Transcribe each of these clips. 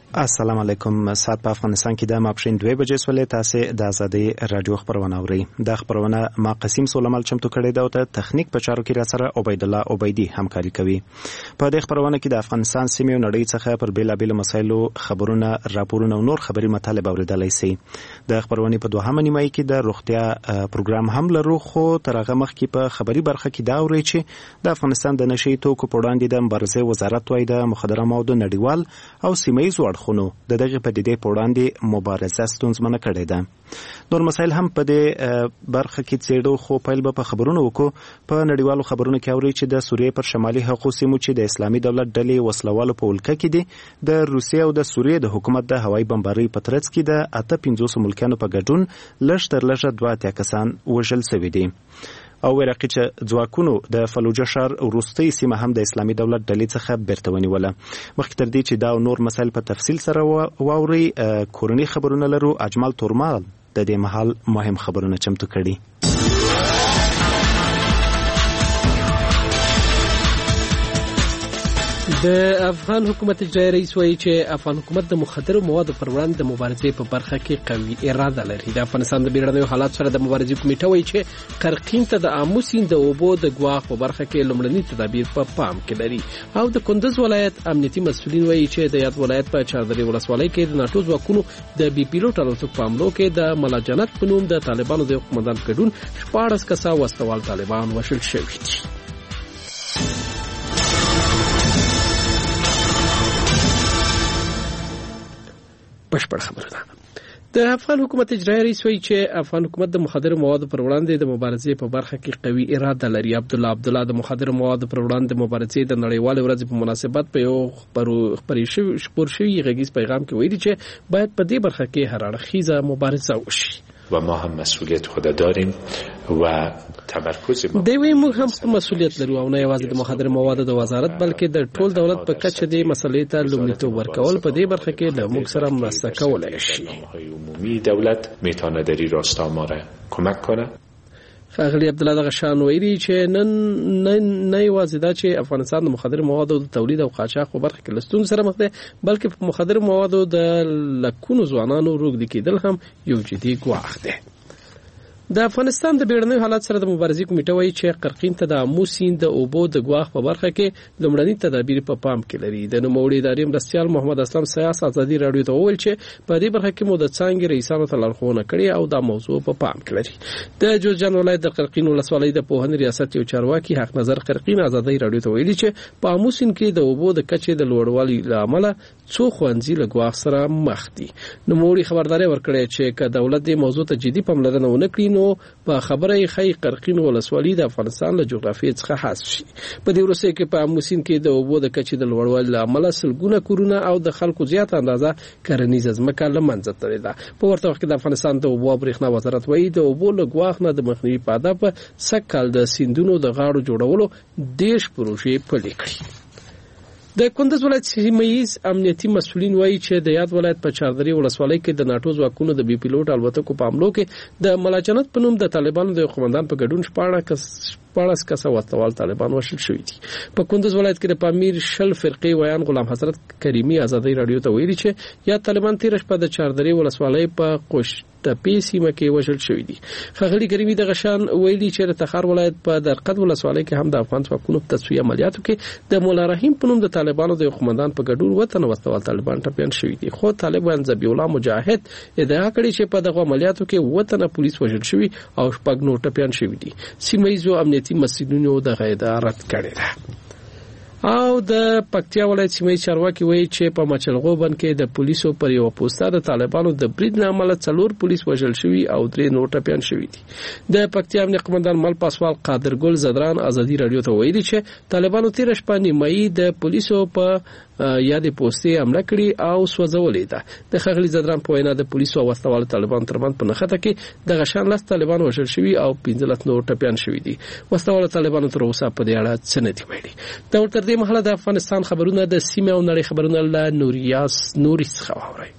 السلام علیکم. ساعت په افغانستان کې د ماپښین 2 بجې سولې تاسو د ازادي رادیو خبرونه اورئ. د خبرونه ما قسیم سولمال چمتو کړی دا او ته تخنیک په چارو کې را سره عبید الله عبیدی همکاري کوي. په دې خبرونه کې د افغانستان سیمې او نړۍ څخه پر بیلابیل مسایلو خبرونه، راپورونه او نور خبري مطالب اوریدلای شي. د خبرونه په دوهمه نیمه کې د روغتیا پروګرام هم لرو، خو تر هغه مخکې په خبري برخه کې دا اوري چې د افغانستان د نشي توکو په وړاندې د مبارزې وزارت وايي د مخدره موادو نړیوال او سیمه‌ییز خونو د دغه پدیدې په وړاندې مبارزه ستونزمنه کړې ده. نور مسایل هم په دې برخه کې څېړو، خو پیل به په خبرونو وکړو. په نړیوالو خبرونو کې اوري چې د سوریې پر شمالي حقوق سیمو چې د اسلامي دولت ډلې وسلوالو په ولکه کې دي، د روسیې او د سوریې د حکومت د هوایي بمبارۍ په ترڅ کې د 58 ملکانو په ګډون لږ تر لږه 2 کسان وژل شوي دي. او عراقي ځواکونو د فلوجه ښار وروستۍ سیمه هم د اسلامي دولت ډلې څخه بیرته ونیوله. مخکې تر دې چې دا نور مسایل په تفصیل سره واوري، کورنۍ خبرونه لرو. اجمل تورمال د دې مهال مهم خبرونه چمتو کړي. د افغان حکومت اجرایي رئیس وایي چې افغان حکومت د مخدرو موادو پر وړاندې د مبارزې په برخه کې قوي اراده لري. د افغانستان د بیړنیو حالات سره د مبارزې کمیټه وایي چې قرقین ته د آمو سیند د اوبو د ګواښ په برخه کې لومړني تدابیر په پام کې لري. او د کندز ولایت امنیتي مسؤلین وایي چې د یاد ولایت په چاردرې ولسوالۍ کې د ناټو ځواکونو د بي پیلوټ الوتکو په حملو کې د ملا جنت په نوم د طالبانو د قومندان په ګډون 14 کسه وسوال طالبان وشل شوي دي. بشپړ خبره ده. د افغان حکومت اجرایي رئیس وایي چې افغان حکومت د مخدرو موادو پر وړاندې د مبارزې په برخه کې قوي اراده لري. عبدالله د مخدرو موادو پر وړاندې د مبارزې د نړیوال ورځ په مناسبت په یو خپور شوی غږیز پیغام کې ویلي چې باید په دې برخه کې هر اړخیزه مبارزه وشي. و ما هم مسئولیت خود داریم و تمرکز ما دوی موږ هم مسئولیت لرو او نه یوازې د مخدر موادو د وزارت بلکې د ټول دولت په کچه د مسلې ته لومړیتوب ورکول په دې برخه کې د موږ سره مرسته کولای شي. عمومی دولت میتونه در این راستا ما را کمک کنه. خاغلی عبدالله دغه شان ویلي چې نه یوازې دا چې افغانستان د مخدر موادو د تولید او قاچاق په برخه کې لستون سره مخ دی، بلکې په مخدر موادو د لکونو ځوانانو روږدي کېدل هم یو جدي ګواښ دی. د افغانستان د بیړنیو حالات سره د مبارزې کمیټه وایي چې قرقین ته د آمو سیند د اوبو د ګواښ په برخه کې لومړني تدابیر په پام کې لري. د نوموړي ادارې مرستیال محمد اسلام سیاس ازادي رادیو ته وویل چې په دې برخه کې مو د څانګې رئیسانو ته لارښوونه کړې او دا موضوع په پام کې لري. د جوزجان ولایت د قرقین ولسوالۍ د پوهنې ریاست یو چارواکي حق نظر قرقین ازادي رادیو ته ویلي چې په آمو سیند کې د اوبو د کچې د لوړوالي له امله څو ښوونځي له ګواښ سره مخ دي. نوموړي خبرداري ورکړې چې که دولت دې موضوع ته جدي پاملرنه ونه کړي نو په خبره یې خی قرقین ولسوالۍ د افغانستان له جغرافیې څخه حذف شي. په دې وروسته کې په آمو سیند کې د اوبو د کچې د لوړوالي له امله سلګونه کورونه او د خلکو زیات اندازه کرنیزه ځمکه له منځه تللې ده. په ورته وخت کې د افغانستان د اوبو او برېښنا وزارت وایي د اوبو له ګواښ نه د مخنیوي په هدف سږ کال د سیندونو د غاړو جوړولو 10 پروژې پلي کړي. د کندز ولایت سیمه‌ییز امنیتي مسؤلین وایي چې د یاد ولایت په چاردرې ولسوالۍ کې د ناټو ځواکونو د بي پیلوټ الوتکو په حملو کې د ملا جنت په نوم د طالبانو د قومندان په ګډون 14 کسه وسوال طالبان وشل شوي دي. په کندز ولایت کې د پامیر شل فرقې ویان غلام حضرت کریمی ازادي رادیو ته ویلي چې یا طالبان تیر شپه د چاردرې ولسوالۍ په قوشتپې سیمه کې وشل شوي دي. خغلی کریمی د غشان ویلي چې د تخار ولایت په درقد ولسوالۍ کې هم د افغان ځواکونو په تسویه عملیاتو کې د مولا رحیم په نوم د طالبانو د قومندان په ګډون وطن وسوال طالبان ټپيان شوي دي. خو طالبان ذبیح الله مجاهد ادعا کړې چې په دغه عملیاتو کې وطن پولیس وژل شوي او شپږ نور ټپيان شوي دي. سیمه‌ییزو امنیتي مسؤلینو د غیدا رد کړی ده. او د پکتیا ولایت سیمه‌ییز چارواکي وایي چې په مچلغوبن کې د پولیسو پر یو پوسټه د طالبانو د برید نه عمله 4 پولیس وژل شوي او 3 نور ټپيان شوي دي. د پکتیا امنیت قومندان مل پاسوال قادر ګل زدران ازادي رادیو ته ویلي چې طالبانو تیر شپه نیمایي د پولیسو په یادې پوسټې حمله کړې او سوځولې ده. د خغلی زدران په وینا د پولیسو او وسوال طالبان ترمن په نخته کې د غشان لاس طالبان وژل شوي او 15 نور ټپيان شوي دي. وسوال طالبانو تر اوسه په دې اړه څه نه دي ویلي. دا تر دې مهاله د افغانستان خبرونه د سیمه او نړۍ خبرونه له نوري څخه واورئ.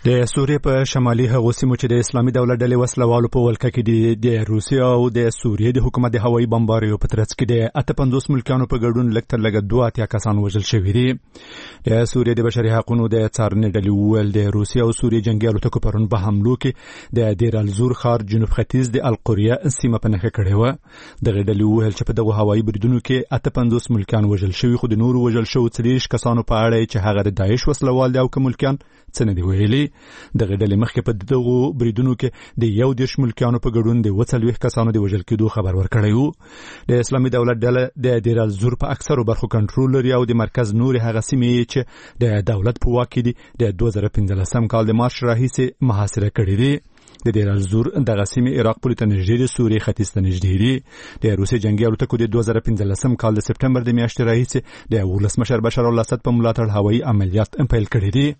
د سوریې په شمالي هغو سیمو چې د اسلامي دولت ډلې وسلوالو په ولکه کې د روسیا او د سوریې د حکومت د هوایي بمباریو په ترڅ کې د 58 ملکانو په ګډون لږ تر لږه 2 کسان وژل شوي دي. د سوریې د بشري حقوقو د څارنې ډلې وویل د روسیا او سوریې جنگي الوتکو پرون په حملو کې د دیر الزور ښار جنوب ختیځ د القريه سیمه په نښه کړې و. دغه ډلې وویل چې په دغه هوایي بریدونو کې 58 ملکان وژل شوي، خو د نورو وژل شوو 30 کسانو په اړه چې هغه د داعش وسلوال دي او کوم ملکان څه نه دی ویلي. دغه ډلې مخکې په دغه بریدونو کې د 11 ملکانو په ګډون د 40 کسانو د وژل کېدو خبر ورکړی و. د اسلامي دولت ډله د دیر الزور په اکثرو برخو کنټرول لري او د مرکز نور هغه سیمې چې د دولت په واک دي د 2015 کال د مارچ راهیسې محاصره کړې دي. د دیر الزور دغه سیمې عراق پورې ته نږدې دي، سوریې ختیځ ته نږدې دي. د روسیې جنگي الوتکو د 2015 کال د سپټمبر د میاشتې راهیسې د ولسمشر بشار الاسد په ملاتړ هوایي عملیات پیل کړي دي.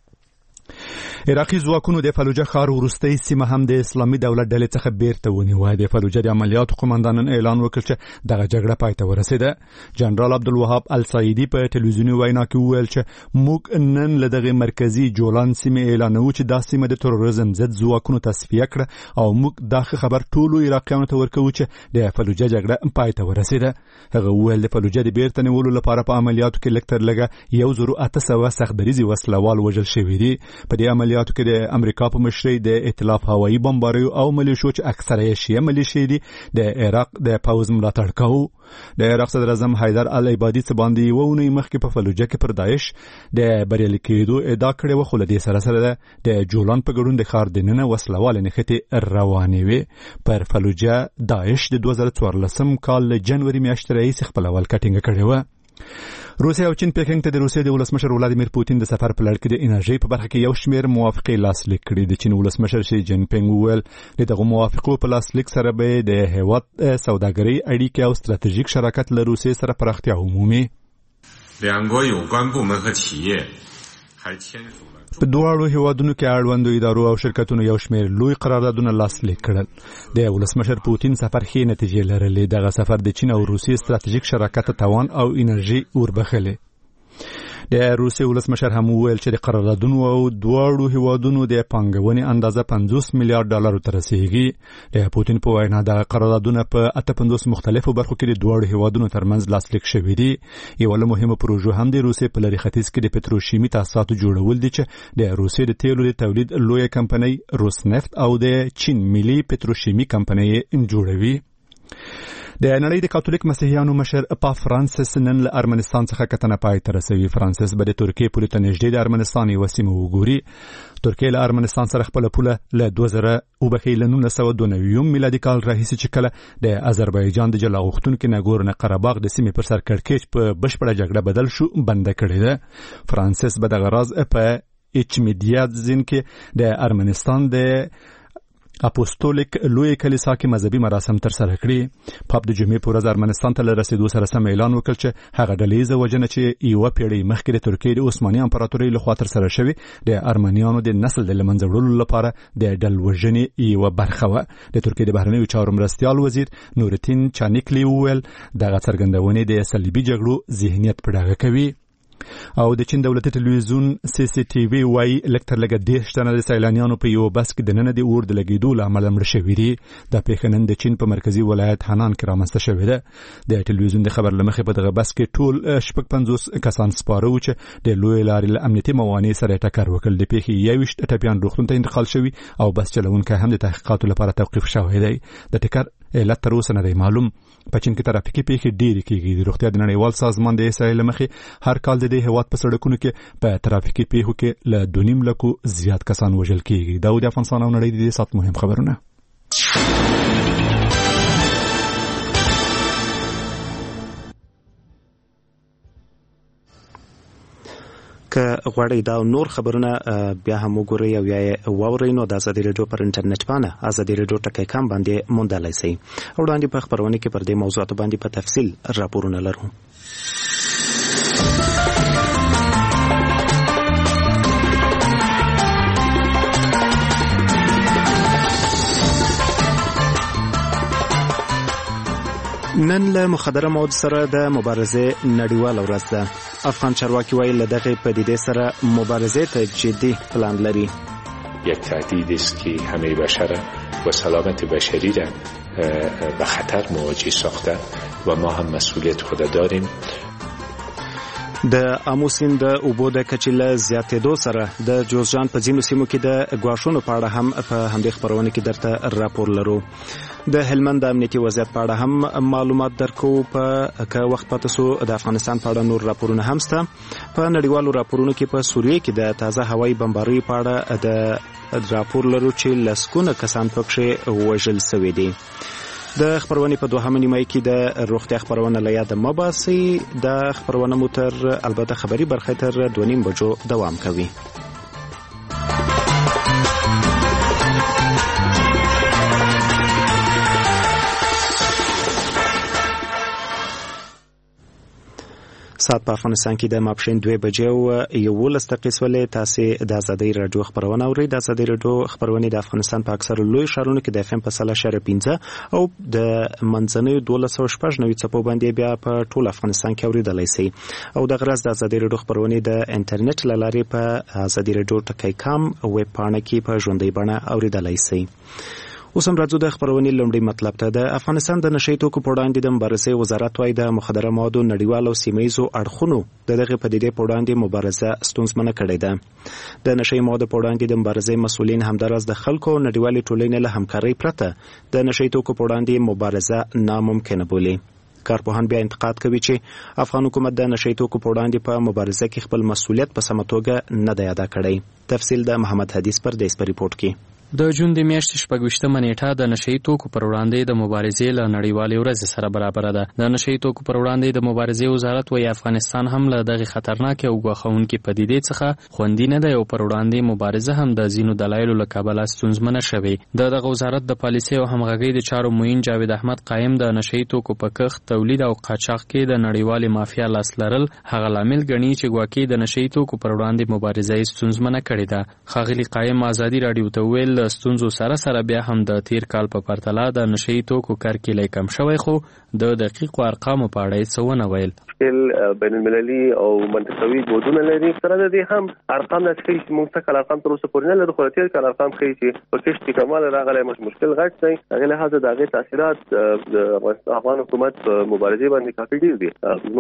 عراقي ځواکونو د فلوجه ښار وروستۍ سیمه هم د اسلامي دولت ډلې څخه بیرته ونیوه. د فلوجه د عملیاتو قومندان اعلان وکړ چې دغه جګړه پای ته ورسېده. جنرال عبدالوهاب السعیدي په ټلویزیوني وینا کې وویل چې موږ نن له دغه مرکزي جولان سیمې اعلانوو چې دا سیمه د تروریزم ضد ځواکونو تصفیه کړه او موږ دا خبر ټولو عراقیانو ته ورکوو چې د فلوجه جګړه پای ته ورسېده. هغه وویل د فلوجه د بیرته نیولو لپاره په عملیاتو کې لږ تر لږه 1800 سختدریزي وسلوال وژل شوي دي. په دې عملیاتو کې د امریکا په مشرۍ د ائتلاف هوایي بمباریو او ملیشو چې اکثره یې شیعه ملیشې دي د عراق د پوځ ملاتړ کوي. د عراق صدر اعظم حیدر العبادي څه باندې یوه اونۍ مخکې په فلوجه کې پر داعش د بریالي کېدو ادعا کړې وه، خو له دې سره د جولان په ګډون د ښار دننه وسلوالې نښتې روانې وې. پر فلوجه داعش د 2014 کال له جنوري میاشتې راهیسې خپله ولکه ټینګه کړې وه. روسیا او چین پیکنګ ته د روسیې د ولسمشر ولادیمیر پوتین د سفر په لړ کې د انرژي په برخه کې یو شمېر موافقې لاسلیک کړي. د چین ولسمشر شي جین پینګ وویل د دغه موافقو په لاسلیک سره به د هیواد سوداګرۍ اړیکې او ستراتیژیک شراکت له روسیې سره پراختیا ومومي. 两国有关部门和企业还签署了 په دواړو هیوادونو کې اړوندو ادارو او شرکتونو یو شمېر لوی قراردادونه لاسلیک کړل. د ولسمشر پوتین سفر ښې نتیجې لرلې. دغه سفر د چین او روسیې ستراتیژیک شراکت توان او انرژي وربخلې. د روسیې ولسمشر هم وویل چې د قراردادونو او دواړو هیوادونو د پانګونې اندازه 50 میلیارډ ډالرو ته رسیږي. د پوتین په وینا د قراردادونه په 58 مختلفو برخو کې د دواړو هیوادونو ترمنځ لاسلیک شوي دي. یوه له مهمه پروژو هم د روسیې په لرې ختیځ کې د پتروشیمي تاسیساتو جوړول دي چې د روسیې د تیلو د تولید لویه کمپنۍ روسنفت او د چین ملي پتروشیمي کمپنۍ جوړوي. د نړۍ د کاتولیک مسیحیانو مشر پاپ فرانسیس نن له ارمنستان څخه کتنه پای ته رسوي. فرانسیس به د ترکیې پولې ته نږدې د ارمنستان یوه سیمه وګوري. ترکیې له ارمنستان سره خپله پوله له 1992 میلادي کال راهیسې چې کله د آذربایجان د جلا غوښتونکي ناګورنو قرهباغ د سیمې پر سر کړکېچ په بشپړه جګړه بدل شو بنده کړې ده. فرانسیس به دغه راز په اچمیډیاتزین کې د ارمنستان د اپوستولیک لوی کلیسا کې مذهبي مراسم تر سره کړي. پاپ د جمعې په ورځ ارمنستان ته له رسیدو سره سم اعلان وکړ چې هغه ډلهییزه وژنه چې یوه پیړۍ مخکې د ترکیې د عثماني امپراتورۍ لخوا تر سره شوې د ارمنیانو د نسل د له منځه وړلو لپاره د ډلوژنې یوه برخه وه. د ترکیې د بهرنیو چارو مرستیال وزیر نورتین چانیکلی وویل دغه څرګندونې د صلیبي جګړو ذهنیت په ډاګه کوي. او د چین دولتي ټلویزیون سی سی ټي وی وايي لږ تر لږه 10 تنه د سیلانیانو په یو بس کې دننه د اور د لګېدو له امله مړه شوي دي. دا پیښه نن د چین په مرکزي ولایت هانان کې رامنځته شوې ده. د ټلویزیون د خبر له مخې په دغه بس کې ټول 55 کسان سپاره وو چې د لوی لارې له امنیتي موانع سره ټکر وکړ. د پیښې 21 ټپیان روغتون ته انتقال شوي او بس چلوونکی هم د تحقیقاتو لپاره توقیف شوی دی. د ټکر علت تر اوسه نه دی معلوم. په چین کې ترافیکي پیښې ډېرې کېږي. د روغتیا د نړیوال سازمان د احصایې له مخې هر کال د دې هېواد په سړکونو کې په ترافیکي پیښو کې له 2.5 لکو زیات کسان وژل کېږي. دا د افغانستان او نړۍ د دې سات مهم خبرونه. که غواړئ دا نور خبرونه بیا هم وګورئ او یا واورئ نو د ازادي رادیو پر انټرنیټ باندې ازادي رادیو .com باندې موندلای شئ. وړاندې په خبرونه کې پر دې موضوعات باندې په تفصیل راپورونه لرو. نن له مخدره مواد سره د مبارزه نړیواله ورځ ده. افغان چارواکي وایي له دغه پدیدې سره مبارزه ته جدي پلان لري. یک تهدید است که همه بشر و سلامت بشری را به خطر مواجه ساخته و ما هم مسئولیت خود داریم. د آمو سیند د اوبو د کچې له زیاتېدو سره د جوزجان په ځینو سیمو کې د ګواښونو په اړه هم په همدې خپرونه کې درته راپور لرو. د هلمند د امنیتي وضعیت په اړه هم معلومات درکو. که وخت پاتې سو د افغانستان په اړه نور راپورونه هم شته. په نړیوالو راپورونو کې په سوریه کې د تازه هوایي بمباریو په اړه د راپور لرو چې لسګونه کسان پکې وژل شوي دي. د خبرونه په دوهمه نیمه کې د روغتیا خبرونه لیاده مباسي. د خبرونه موتر البته خبري برخه تر 2:30 بجو دوام کوي. ساعت په افغانستان کې د ماپښین 2 بجې او 11 دقیقې ولې تاسو د ازادي رادیو خبرونه اورئ. د ازادي رادیو خبرونه د افغانستان په اکثر لوی ښارونو کې د اف ام په 3.15 او د منځنوي 1290 څپو باندې بیا په ټول افغانستان کې اوریدلای شئ. او د غرض د ازادي رادیو خبرونه د انټرنیټ لارې په ازادي رادیو ټکی.com ویب پاڼه کې په ژوندۍ بڼه اوریدلای شئ. اوس هم راځو د خبرونې لومړی مطلب ته. د افغانستان د نشئی توکو په وړاندې د مبارزې وزارت وايي د مخدره موادو نړیوال او سیمه‌ییزو اړخونو دغه پدیدې په وړاندې مبارزه ستونزمنه کړې ده. د نشئی موادو په وړاندې د مبارزې مسؤلین همداراز د خلکو نړیوالې ټولنې له همکارۍ پرته د نشئی توکو په وړاندې مبارزه ناممکنه بولي. کارپوهان بیا انتقاد کوي چې افغان حکومت د نشئی توکو په وړاندې په مبارزه کې خپل مسؤلیت په سمه توګه نه دی ادا کړی. تفصیل د محمد حدیث پر دیس پر ریپورت کې. د جون د میاشتې 26مه نیټه د نشئی توکو پر وړاندې د مبارزې له نړیوالې ورځې سره برابر ده. د نشئی توکو پر وړاندې د مبارزې وزارت وايي افغانستان هم له دغه خطرناک او ګواښونکې پدیدې څخه خوندي نه دی او پر وړاندې مبارزه هم د ځینو دلایلو له کبله ستونزمنه شوې. دغه وزارت د پالیسۍ او همغږۍ د چارو معین جاوید احمد قائم د نشئی توکو په کښت، تولید او قاچاق کې د نړیوالې مافیا لاس لرل هغه لامل ګڼي چې ګواکې د نشئی توکو پر وړاندې مبارزه ستونزمنه کړې ده. ښاغلي قائم ازادي رادیو ته ویل ستونزو سره بیا هم د تیر کال په پرتله د نشئی توکو کرکیلې کم شوی، خو د دقیقو ارقامو په اړه څه ونه ویل. بین المللي او منطقوي بودونه لري. سره د دې هم ارقام د څه چې موږ څه ارقام تر اوسه پورې نه لرو، خو تیر کال ارقام ښیي چې په کښت کې کمال راغلی، مشکل غټ دی. هغه له هغه د تاثیرات د افغان حکومت په مبارزې باندې کافي ډیر دي.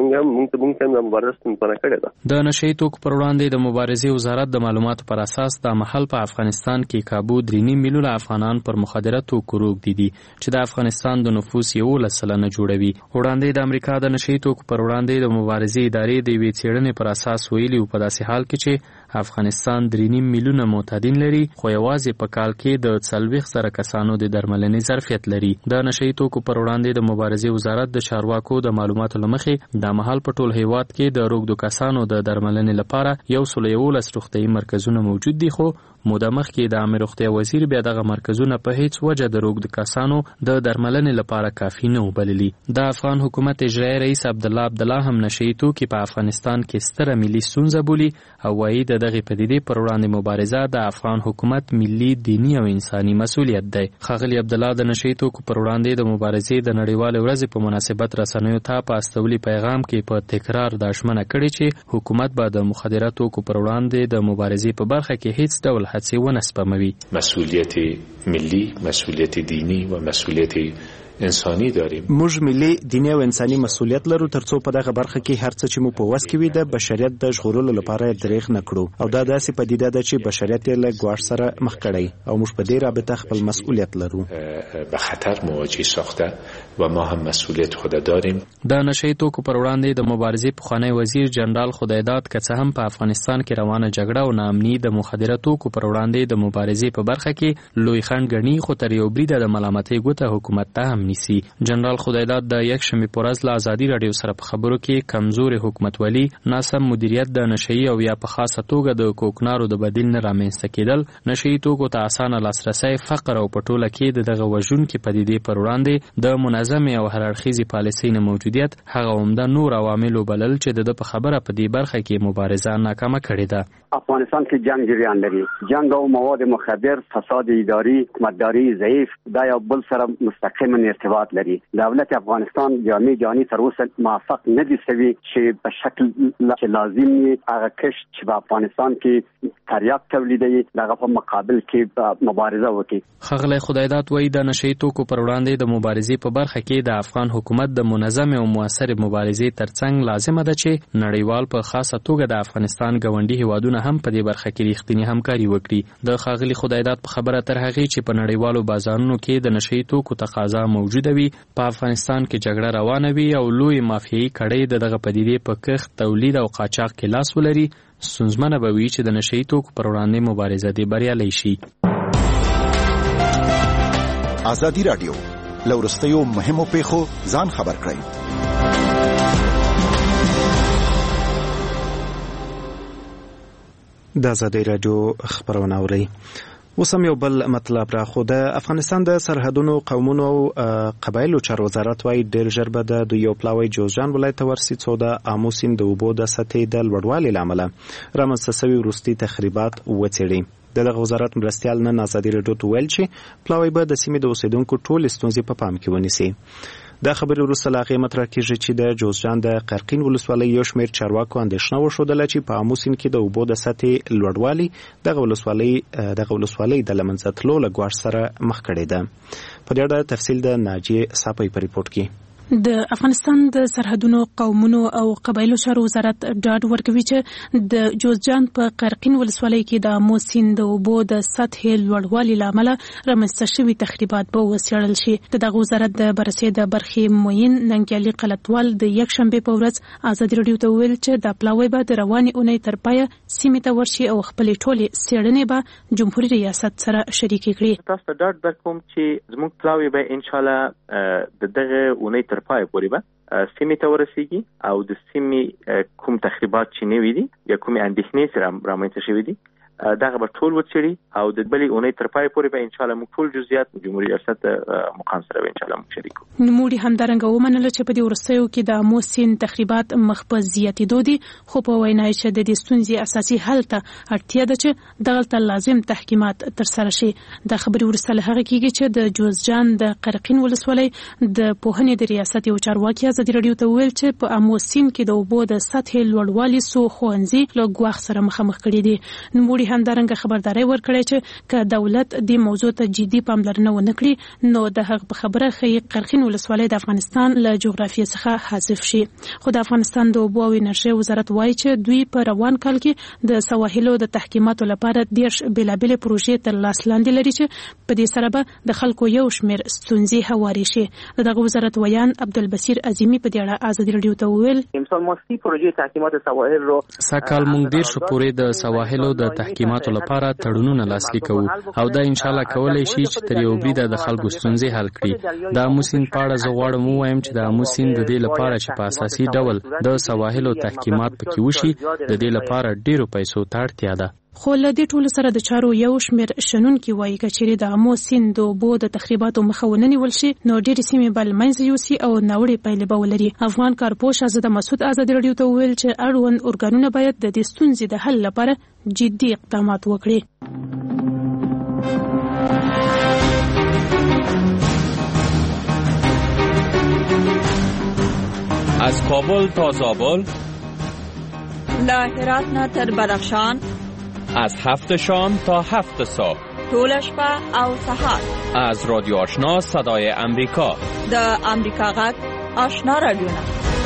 موږ هم مبارزه ستونزمنه کړې ده. د نشئی توکو پر وړاندې د مبارزې وزارت د معلوماتو پر اساس د محل په افغانستان کې کابو 3.5 میلیونه افغانان پر مخدره توکو روږدي دي چې د افغانستان د نفوس 11% جوړوي. وړاندې د امریکا د نشئی توکو پر وړاندې د مبارزې ادارې د یوې څېړنې پر اساس ویلي په داسې حال کې چې افغانستان 3.5 میلیونه معتادین لري، خو یوازې په کال کې د 40,000 کسانو د درملنې ظرفیت لري. د نشئی توکو پر وړاندې د مبارزې وزارت د چارواکو د معلوماتو له مخې د مهال په ټول هیواد کې د روږدو کسانو د درملنې لپاره 111 روغتیايي مرکزونه موجود دي، خو موده مخکې د عامه روغتیا وزیر بیا دغه مرکزونه په هیڅ وجه د روږدو کسانو د درملنې لپاره کافي نه وبللي. د افغان حکومت اجرایي رئیس عبدالله هم نشئی توکي په افغانستان کې ستره ملي ستونزه بولي او وایي د دغه پدیدې پر وړاندې مبارزه د افغان حکومت ملي، دینی او انساني مسؤلیت دی. ښاغلي عبدالله د نشئی توکو پر وړاندې د مبارزې د نړیوالې ورځې په مناسبت رسنیو ته په استولي پیغام کې په تکرار دا ژمنه کړې چې حکومت به د مخدره توکو پر وړاندې د مبارزې په برخه کې هیڅ ډول هڅې ونه سپموي. مسئولیت ملی، مسئولیت دینی و مسئولیت انساني داریم. موږ ملي، دینی او انساني مسؤلیت لرو ترڅو په دغه برخه کې هر څه چې مو په وس کې وي د بشریت د ژغورلو لپاره دریغ نه کړو. او دا داسې پدیده ده چې بشریت یې له ګواښ سره مخ کړی او موږ په دې رابطه خپل مسؤلیت لرو. به خطر مواجه ساخته و ما هم مسئولیت خود داریم. د نشئی توکو پر وړاندې د مبارزې پخوانی وزیر جنرال خدایداد که څه هم په افغانستان کې روانه جګړه او ناامني د مخدره توکو پر وړاندې د مبارزې په برخه کې لوی خنډ ګڼي، خو تر یو بریده د ملامتۍ ګوته حکومت ته هم نیسي. جنرال خدایداد د یکشنبې په ورځ له ازادي رادیو سره په خبرو کې کمزورې حکومتولي، ناسم مدیریت، د نشئی او یا په خاصه توګه د کوکنارو د بدیل نه رامنځته کېدل، نشئی توکو ته اسانه لاسرسی، فقر او په ټوله کې دغه وژونکې پدیدې پر وړاندې د منظمې او هررخیزې پالیسۍ نه موجودیت هغه عمده نور عوامل وبلل چې د په خبره په دې برخه کې مبارزه ناکامه کړې ده. افغانستان کې جنگ جریان لري. جنگ او مواد مخدر، فساد اداري، حکومتداري ضعیف، دا یو بل سره مستقیما ارتباط لري. دولت افغانستان جامع تر اوسه موافق نه دي سوي چې په شکل لازمي هغه کښت چې په افغانستان کې تریاک تولیدي دغه په مقابل کې مبارزه وکړي. ښاغلی خدایداد وایي د نشئی توکو پر وړاندې د مبارزې په برخه کې د افغان حکومت د منظم او موثر مبارزې ترڅنګ لازمه ده چې نړیوال په خاصه توګه د افغانستان ګاونډي هیوادونه هم په دې برخه کې ریښتینی همکاري وکړي. د ښاغلي خدایداد په خبره تر هغې چې په نړیوالو بازارونو کې د نشئی توکو تقاضا موجوده وي، په افغانستان کې جګړه روانه وي او لوی مافیایي کړۍ د دغه پدیدې په کښت، تولید او قاچاق کې لاس ولري، ستونزمنه به وي چې د نشئی توکو پر وړاندې مبارزه دې بریالۍ شي. ازادي راډیو له وروستیو مهمو پیښو ځان خبر کړئ. د ازادي راډیو خبرونه اورئ. اوس هم یو بل مطلب را خو د افغانستان د سرحدونو، قومونو او قبایلو چارو وزارت وايي ډېر ژر به د یو پلاوی جوزجان ولایت ته ورسي څو د آمو سیند د اوبو د سطحې د لوړوالي له امله رامنځته شوي وروستي تخریبات وڅېړي. دغه وزارت مرستیال نن ازادي راډیو ته ویل چې پلاوی به د سیمې د اوسیدونکو ټولې ستونزې په پام کې ونیسي. دا خبرې وروسته له هغې مطرح کېږي چې د جوزجان د قرقین ولسوالۍ یو شمېر چارواکو اندېښنه وښودله چې په آمو سیند کې د اوبو د سطحې لوړوالي دغه ولسوالۍ د له منځه تلو له ګواښ سره مخ کړې ده. په دې اړه تفصیل د ناجیې صافی په ریپورټ کې. د افغانستان د سرحدونو، قومونو او قبایلو چارو وزارت ډاډ ورکوي چې د جوزجان په قرقین ولسوالۍ کې د آمو سیند د اوبو د سطحې لوړوالي له امله رامنځته شوي تخریبات به وڅېړل شي. د دغه وزارت د بررسۍ د برخې معین ننګیالي قلتوال د یکشنبې په ورځ ازادي راډیو ته وویل چې د پلاوی به د روانې اونۍ تر پایه سیمې ته ورشي او خپلې ټولې څېړنې به جمهوریت ریاست سره شریکې کړي. تاسو ته ډاډ درکوم چې زموږ پلاوی به ان شاء الله د دغه اونۍ تر پای پورې به سیمې ته ورسیږي او د سیمې کوم تخریبات چې نوي دي یا کومې اندېښنې سره رامنځته شوي دي دغه به ټول وڅېړي او د بلې اونۍ تر پای پورې به ان شاء الله موږ ټول جزئیات جمهوریت ریاست مقام سره به ان شاء الله موږ شریکو. نوموړي همدارنګه ومنله چې په دې وروستیو کې د آمو سیند تخریبات مخ په زیاتېدو دي، خو په وینا یې چې د دې ستونزې اساسي حل ته اړتیا ده چې دغلته لازم تحقیقات ترسره شي. د خبرې وروسته له هغه کېږي چې د جوزجان د قرقین ولسوالۍ د پوهنې د ریاست یو چارواکي ازادي راډیو ته وویل چې په آمو سیند کې د اوبو د سطحې لوړوالي څو ښوونځي له ګواښ سره مخامخ کړي دي. نوموړي همدارنګه خبرداري ورکړې چې که دولت دې موضوع ته جدي پاملرنه ونه کړي نو د هغه په خبره ښیي قرقین ولسوالۍ د افغانستان له جغرافیې څخه حذف شي. خو د افغانستان د اوبو او انرژۍ وزارت وایي چې دوی په روان کال کې د سواحلو د تحکیماتو لپاره 10 بېلابېلې پروژې تر لاس لاندې لري چې په دې سره به د خلکو یو شمېر ستونزې هوارې شي. دغه وزارت ویان عبدالبصیر عظیمی په دې اړه ازادي راډیو ته وویل امسال ما 30 پروژې تحکیمات سواحل رو سکهال مونږ ډیر شو پورې د سواحلو د تحکیماتو لپاره تړونونه لاسلیک کوو او دا ان شاء الله کولای شي چې تر یو بریده د خلکو ستونزې حل کړي. د آمو سیند په اړه زه غواړم ووایم چې د آمو سیند د دې لپاره چې په اساسي ډول د سواحلو تحکیمات پکې وشي د دې لپاره ډیرو پیسو ته اړتیا ده. خو له دې ټولو سره د چارو یو شمېر شنونکي وایي که چیرې د آمو سیند د اوبو د تخریباتو مخه ونه نیول شي نو ډېرې سیمې به له منځه یوسي او ناوړې پایلې به ولري. افغان کارپوش آزاده مسعود ازادي راډیو ته وویل چې اړوند ارګانونه باید د دې ستونزې د حل لپاره جدي اقدامات وکړي. از کابل تا زابل، له هرات نه تر بدخشان، از 7 شام تا 7 صبح، ټول شپه او سهار، از رادیو آشنا صدای امریکا، د امریکا غږ آشنا رادیو.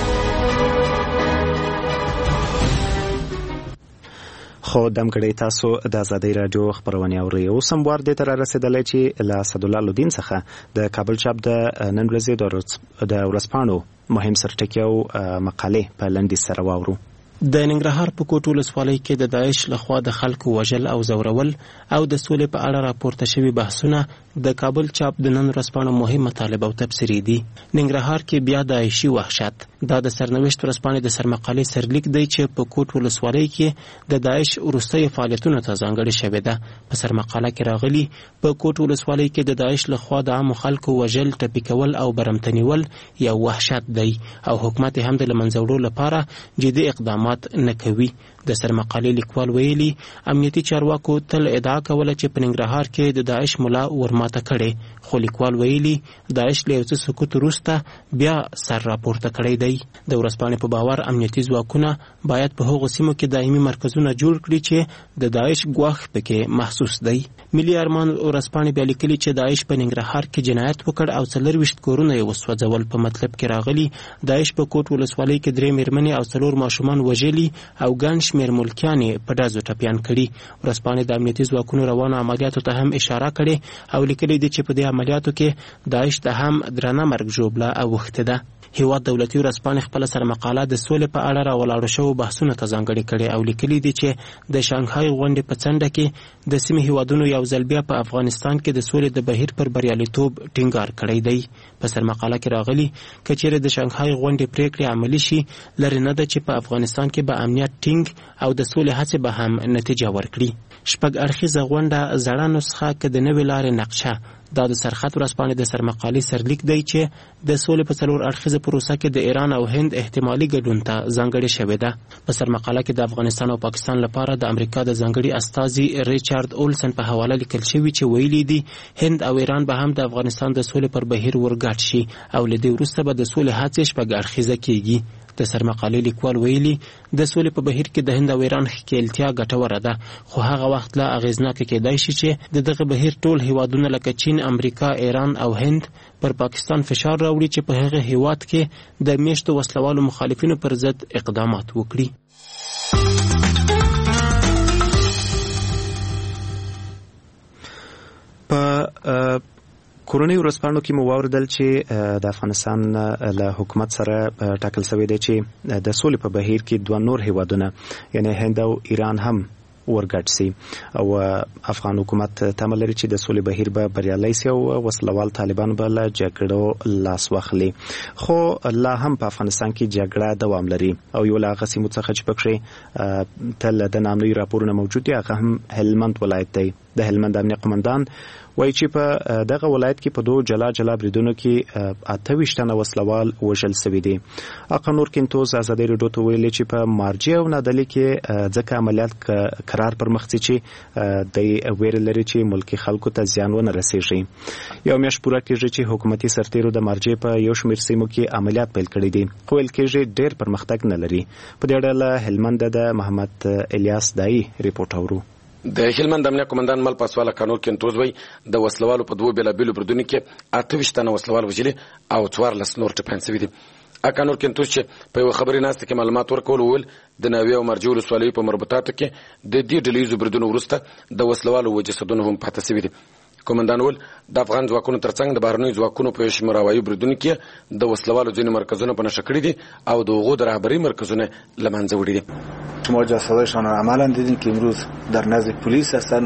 خو دمګړی تاسو د ازادي راډیو خبرونه اورئ. اوس هم وار دې تر رسیدلې چې له اسدالله لودین څخه د کابل چاپ د نن ورځې د ورځپاڼو مهم سرټکی او مقالې په لنډیز سره واورو. د ننګرهار په کوټ ولسوالۍ کې د داعش لخوا د خلکو وژل او زورول او د سولې په اړه راپورته شوي بحثونه د کابل چاپ د نن ورځپاڼو مهم مطالب او تبصرې دي. ننګرهار کې بیا داعشي وحشت، دا د سرنوشت ورځپاڼې د سرمقالې سرلیک دی چې په کوټ ولسوالۍ کې د داعش وروستي فعالیتونو ته ځانګړې شوې ده. په سرمقاله کې راغلي په کوټ ولسوالۍ کې د داعش لخوا د عامو خلکو وژل، ټپي کول او برمتنیول یو وحشت دی او حکومت هم د له منځه وړلو لپاره جدي اقدامات نه کوي. د سرمقالې لیکوال ویلي امنیتي چارواکو تل ادعا کوله چې په ننګرهار کې د داعش ملا ورماته کړي، خو لیکوال ویلي داعش له یو څه سکوت وروسته بیا سر راپورته کړی دی. د ورځپاڼې په باور امنیتي ځواکونه باید په هغو سیمو کې دایمي مرکزونه جوړ کړي چې د داعش ګواښ پکې محسوس دی. ملي ارمان ورځپاڼې بیا لیکلي چې داعش په ننګرهار کې جنایت وکړ او 24 کورونه یې وسوځول. په مطلب کې راغلي داعش په کوټ ولسوالۍ کې 3 مېرمنې او 4 ماشومان وژلي او ګڼ شمېر ملکیان یې په ډزو ټپیان کړي. ورځپاڼې د امنیتي ځواکونو روانو عملیاتو ته هم اشاره کړې او لیکلي دي چې په دې عملیاتو کې داعش ته هم درنه مرګ ژوبله اوښتې ده. هیواد دولتي ورځپاڼې خپله سرمقاله د سولې په اړه راولاړو شوو بحثونو ته ځانګړې کړې او لیکلي دي چې د شانګهای غونډې په څنډه کې د سیمې هیوادونو یو ځل بیا په افغانستان کې د سولې د بهیر پر بریالیتوب ټینګار کړی دی. په سرمقاله کې راغلي که چیرې د شانګهای غونډې پریکړې عملي شي، لرې نه ده چې په افغانستان کې به امنیت ټینګ او د سولې هڅې به هم نتیجه ورکړي. 6 اړخیزه غونډه زړه نسخه که د نوې لارې نقشه دا د سرخط ورځپاڼې د سرمقالې سرلیک دی چې د سولې په 4 اړخیزه پروسه کې د ایران او هند احتمالي ګډون ته ځانګړې شوې ده. په سرمقاله کې د افغانستان او پاکستان لپاره د امریکا د ځانګړي استازي ریچارډ اولسن په حواله لیکل شوی چې ویلي دي هند او ایران به هم د افغانستان د سولې پر بهیر ورګډ شي او له دې وروسته به د سولې هڅې 6 اړخیزه کیږي. د سرمقالې لیکوال ویلي د سولې په بهیر کې د هند او ایران ښکیلتیا ګټوره ده، خو هغه وخت لا اغیزناکه کېدای شي چې دغه بهیر ټول هیوادونه لکه چین، امریکا، ایران او هند پر پاکستان فشار راوړي چې په هغه هیواد کې د میشتو وسلوالو مخالفینو پر ضد اقدامات وکړي. کورونی ورځپاڼو کې مو واوریدل چې د افغانستان له حکومت سره ټاکل شوی دی چې د سولې په بهیر کې 2 نور هیوادونه یعنی هند او ایران هم ورګډ سي او افغان حکومت تمه لري چې د سولې بهیر به بریالی سي او وسلوال طالبان به له جګړو لاس واخلي. خو لا هم په افغانستان کې جګړه دوام لري او یو لا غسیمو څخه چې پکې تل د نامنوي راپورونه موجود دي هغه هم هلمند ولایت دی. د هلمند امنیه قومندان وایي چې په دغه ولایت کې په 2 جلا بریدونو کې 28 تنه وسلوال وژل شوي دي. اقا نور کینتوز ازادي رادیو ته ویلي چې په مارجې او نادلي کې ځکه عملیات قرار پر مخ چې د ویره لري چې ملکی خلکو ته زیان ونه رسیږي. یو میاشت پوره کېږي چې حکومتي سرتیرو د مارجې په یو شمېر سیمو کې عملیات پیل کړي دي، خو ویل کېږي ډېر پرمختګ نه لري. په دې اړه له هلمند د محمد الیاس دای ریپورت اورو. د هلمند امنیه قومندان مل پاسواله کانور کینتوز وای د وسلوالو په 2 بیلابیلو بریدونو کې 28 تنه وسلوال وژلي او 14 نور ټپیان شوي دي. اکانور کینتوز چې په یو خبري ناسته کې معلومات ورکول ول د ناوی او مرجو ولسوالۍ په مربوطاتو کې د دې ډلېزو بریدونو وروسته د وسلوالو وجسدونه هم پاتې شوي دي. کومندان ول د افغان ځواکونو ترڅنګ د بهرنیو ځواکونو په شمیر هوایي بریدونو کې د وسلوالو ځینې مرکزونه په نشه کړي دي او د هغو د رهبري مرکزونه له منځه وړي دي. شما جسدهایشان را عملا دیدین که امروز در نزد پلیس هستن.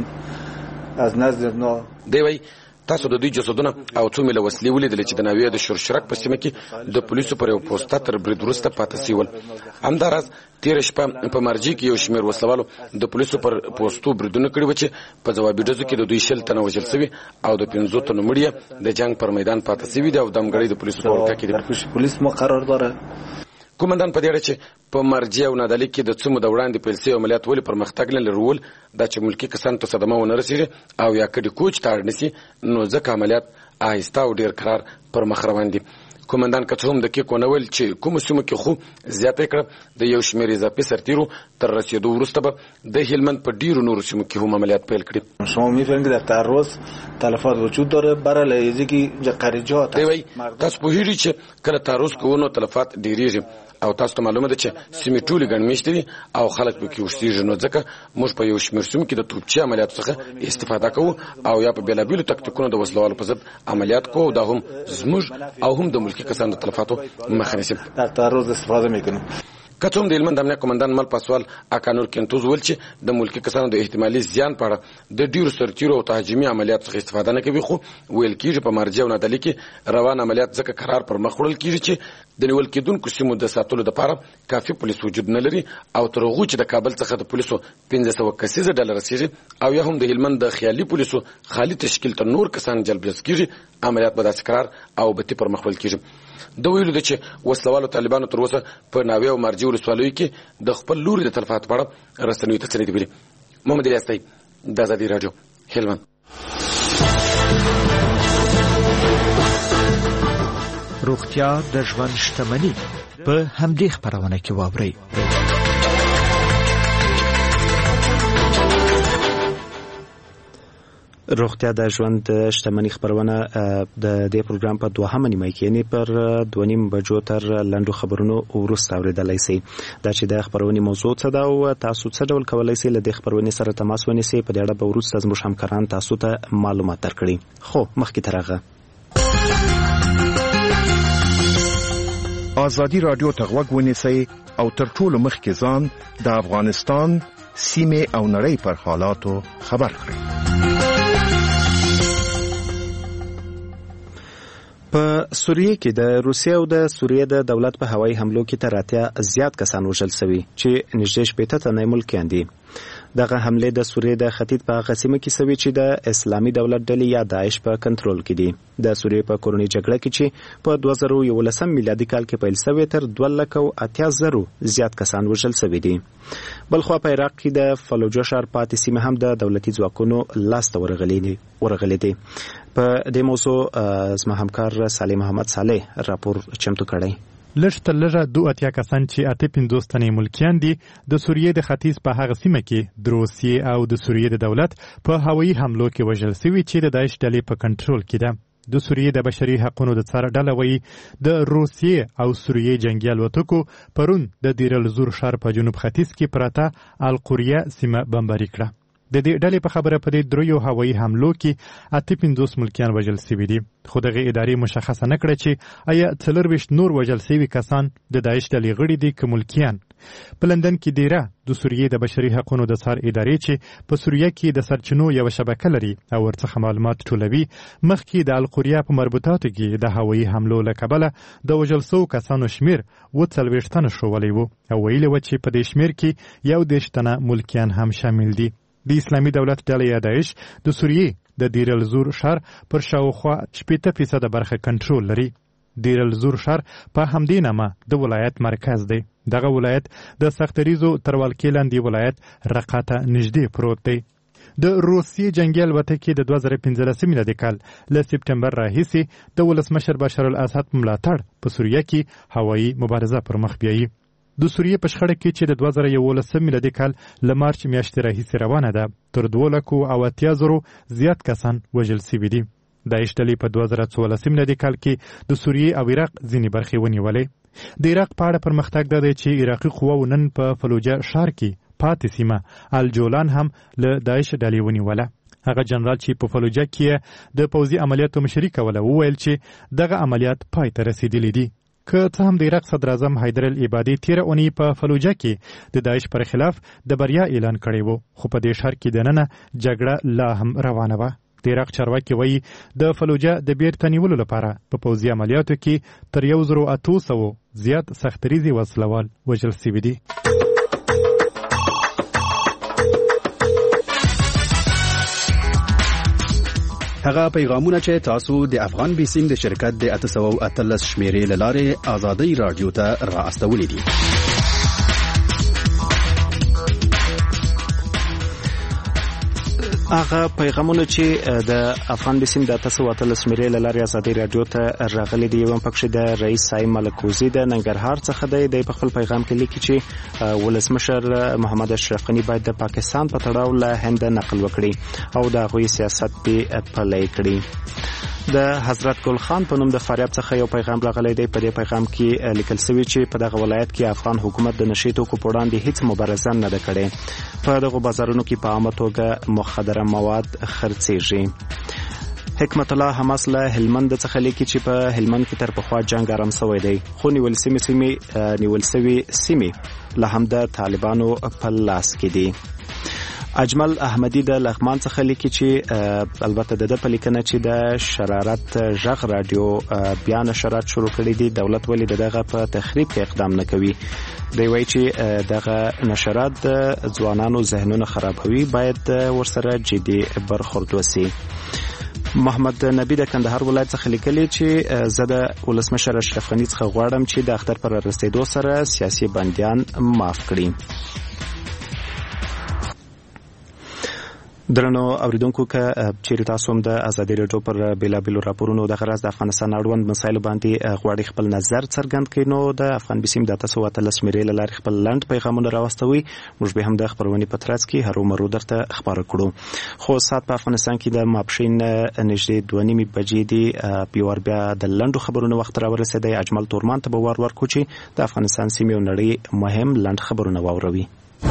از نزد دی وای تاسو د دوی جسدونه او څو میله وسلې ولیدل چې د ناوی د شورشرک په سیمه کې د پولیسو پر یو پوسټه تر برید وروسته پاتې سیول. همداراز تیر شپه په مرجې کې یو شمېر وسلوالو د پولیسو پر پوسټو بریدونه کړي و چې په ځوابي ډزو کې د دوی 60 تنه وژل شوي او د 15 تنو مړي د جنگ پر میدان پاتې شوي دي او دمګړۍ د پولیسو په ورکه کې دي. پولیس مقرر داره. کومندان په دې اړه چې په مرجې او نادلي کې د څومره د وړاندې پیل شوي عملیات ولې پرمختګ نه لرول دا چې ملکی کسان ته صدمه ونه رسېږي او یا کډي کوچ تاړ نسی نو ځکه عملیات آهسته او ډیر قرار پر مخ روان دي. کومندان کڅوم د کې کونول چې کوم سیمه کې خو زیاته کړ د یو شمېر اضافي سرتیرو تر رسیدو وروسته به د هلمند په ډیرو نورو سیمو کې هم عملیات پیل کړي. شما می‌فهمید که در تعرض تلفات وجود داره برای لحظه که خارجات تاسو په هیری چې کله تعرض کوونو تلفات ډیریږي او تاسو ته معلومه ده چې سیمې ټولې ګڼمېشتې دي او خلک پکې وشتېږي نو ځکه موږ په یو شمېر سیمو کې د توپچي عملیاتو څخه استفاده کوو او یا په بېلابېلو تکتیکونو د وسلوالو په ضد عملیات کوو دا هم زموږ او هم د ملکي کسانو د تلفاتو مخه نیسي. در تعرض استفاده میکنیم. کڅوم د هلمند امنیه قومندان مل پاسوال اکانور کینتوز ول چې د ملکی کسانو د احتمالي زیان په اړه د ډیرو سرتیرو او تهاجمي عملیات څخه استفاده نه کوي خو ویل کېږي په مرجع او نادلي کې روان عملیات ځکه قرار پر مخ وړل کېږي چې د نیول کېدونکو سیمو د ساتلو لپاره کافي پولیس وجود نه لري او تر هغو چې د کابل څخه د پولیسو 1500 کسیزه ډله رسېږي او یا هم د هلمند د خیالي پولیسو خالي تشکیل ته نور کسان جلب کېږي عملیات به داسې قرار او بتی پر مخ وړل کېږي. د ویلو د چې وسلوالو طالبانو تر اوسه په ناوی او مرجع دې ولسوالیو کې د خپل لوري د تلفات په اړه رسنیو ته څه دي ویلي. محمد الیاس د آزادي رادیو هلمند. روغتیا د ژوند شتمني په همدې خبرونه کې واورئ. روغتیا د ژوند شتمنۍ خبرونه د دې پروګرام په دوهمه نیمه کې یعنی پر 2:30 بجو تر لنډو خبرونو وروسته اوریدلای شئ. دا چې د خبرونې موضوع څه ده او تاسو څه ډول کولای شئ له دې خبرونې سره تماس ونیسئ، په دې اړه به وروسته زموږ همکاران تاسو ته معلومات درکړي. خو مخکې تر هغه آزادي رادیو ته غوږ ونیسئ او تر ټولو مخکې ځان د افغانستان سیمې او نړۍ پر حالاتو خبر کړئ. په سوریه کې د روسیې او د سوریې د دولت په هوایي حملو کې تر 80 زیات کسان وژل شوي چې نږدې 80 تنه ملکیان دي. دغه حمله د سوریې د ختیځ په قسمه کې شوې چې د اسلامي دولت ډلې یا داعش په کنټرول کې دي. د سوریې په کورونی جګړه کې چې په 2011 میلادي کال کې پیل شوې تر 2,80,000 زیات کسان وژل شوي دي. بلخوا په عراق کې د فلوجه ښار پاتې سیمه هم د دولتي ځواکونو لاسته ورغلې دي. په دې موضوع زما همکار صالح محمد صالح راپور چمتو کړی. لږ تر لږه 2 کسان چې 58 تنې ملکیان دي د سوریې د ختیځ په هغه سیمه کې د روسیې او د سوریې د دولت په هوایي حملو کې وژل شوي چې د داعش ډلې په کنټرول کې ده. د سوریې د بشري حقوقو د څار ډله وایي د روسیې او سوریې جنگي الوتکو پرون د دیر الزور ښار په جنوب ختیځ کې پراته القریه سیمه بمباري کړه. د دې ډلې په خبره په دې دریو هوایي حملو کې 58 ملکیان وژل شوي دي، خو دغه ادارې مشخصه نه کړه چې آیا 24 نور وژل شوي کسان د داعش ډلې غړي دي که ملکیان. په لندن کې دیره د سوریې د بشري حقوقو د څار ادارې چې په سوریه کې د سرچینو یو شبکه لري او ورڅخه معلومات ټولوي، مخکې د القریه په مربوطاتو کې د هوایي حملو له کبله د وژل شوو کسانو شمیر 40 تنه شولی و او ویلي و چې په دې شمیر کې 11 تنه ملکیان هم شامل دي. د اسلامي دولت ډله یا داعش د سوریې د دیر الزور ښار پر شاوخوا 80% برخه کنټرول لري. دیر الزور ښار په همدې نامه د ولایت مرکز دی. دغه ولایت د سختریزو تر ولکې لاندې ولایت رقه ته نږدې پروت دی. د روسیې جنگي الوتکې د 2015 میلادي کال له سپټمبر راهیسې د ولسمشر بشار الاسد په ملاتړ په سوریه کې هوایي مبارزه پر مخ بیایي. د سوریې په شخړه کې چې د 2011 میلادي کال له مارچ میاشتې راهیسې روانه ده تر 2,80,000 زیات کسان وژل شوي دي. داعش ډلې په 2014 میلادي کال کې د سوریې او عراق ځینې برخې ونیولې. د عراق په اړه پرمختګ دا دی چې عراقي قواو نن په فلوجه ښار کې پاتې سیمه الجولان هم له داعش ډلې ونیوله. هغه جنرال چې په فلوجه کې د پوځي عملیاتو مشري کوله وویل چې دغه عملیات پای ته رسیدلي دي. که څه هم د عراق صدر اعظم حیدر العبادي تیره اونۍ په فلوجه کې د داعش پر خلاف د بریا اعلان کړی و، خو په دې ښار کې دننه جګړه لا هم روانه وه. د عراق چارواکي وایي د فلوجه د بیرته نیولو لپاره په پوځي عملیاتو کې تر 1,800 زیات سختریزي وسلوال وژل شوي دي. هغه پیغامونه چې تاسو د افغان بیسیم د شرکت د 813 شمیرې لاره آزادۍ رادیو ته را استولې دي. هغه پیغامونه چې د افغان بیسیم د 813 شمیرې لاره آزادۍ رادیو ته راغلي دي یو پکښې د رئیس صاحب ملکوزي د ننګرهار څخه دی. د خپل پیغام کې لیکي چې ولسمشر محمد اشرف غنی باید د پاکستان په تړاو له هند نقل وکړي او د هغوی سیاست پلي کړي. د حضرت ګل خان په نوم د فاریاب څخه یو پیغام راغلی دی. په دې پیغام کې لیکل شوی چې په دغه ولایت کې افغان حکومت د نشي توکو په وړاندې هیڅ مبارزه نه ده کړې. په دغه بازارونو کې په عامه توګه مخدره مواد خرڅېږي. حکمت الله حماس له هلمند څخه لیکي چې په هلمند کې تر پخوا جنگ آرام شوی دی، خو نیول شوي سیمې له هم د طالبانو په لاس کې دي. اجمل احمدی د لغمان څخه لیکي چې البته د په لیکنه چې د شرارت ژغ رادیو بیا نشرات شروع کړي دي، دولت ولې دغه په تخریب کې اقدام نه کوي. دی وایي چې دغه نشرات د ځوانانو ذهنونه خرابوي، باید ورسره جدي برخورد وشي. محمد نبی د کندهار ولایت څخه لیکلي چې زه د ولسمشر اشرف غنی څخه غواړم چې د اختر پر رسیدو سره سیاسي بندیان معاف کړي. درنو اوریدونکو که چیرې تاسو هم د ازادي راډیو پر بیلابیلو راپورونو د غرض د افغانستان اړوند مسایلو باندې غواړئ خپل نظر څرګند کړئ نو د افغان بیسیم د 313 میرې له لارې خپل لنډ پیغامونه راوستوي. موږ به هم د خبرونې په ترڅ کې هرومرو درته خبره کړو. خو ساعت په افغانستان کې د ماپښین نږدې 2:30 بجې دی. پیور بیا د لنډو خبرونو وخت راورسېدی. اجمل تورمان ته به ورکو چې د افغانستان سیمې او نړۍ مهم لنډ خبرونه واوروي.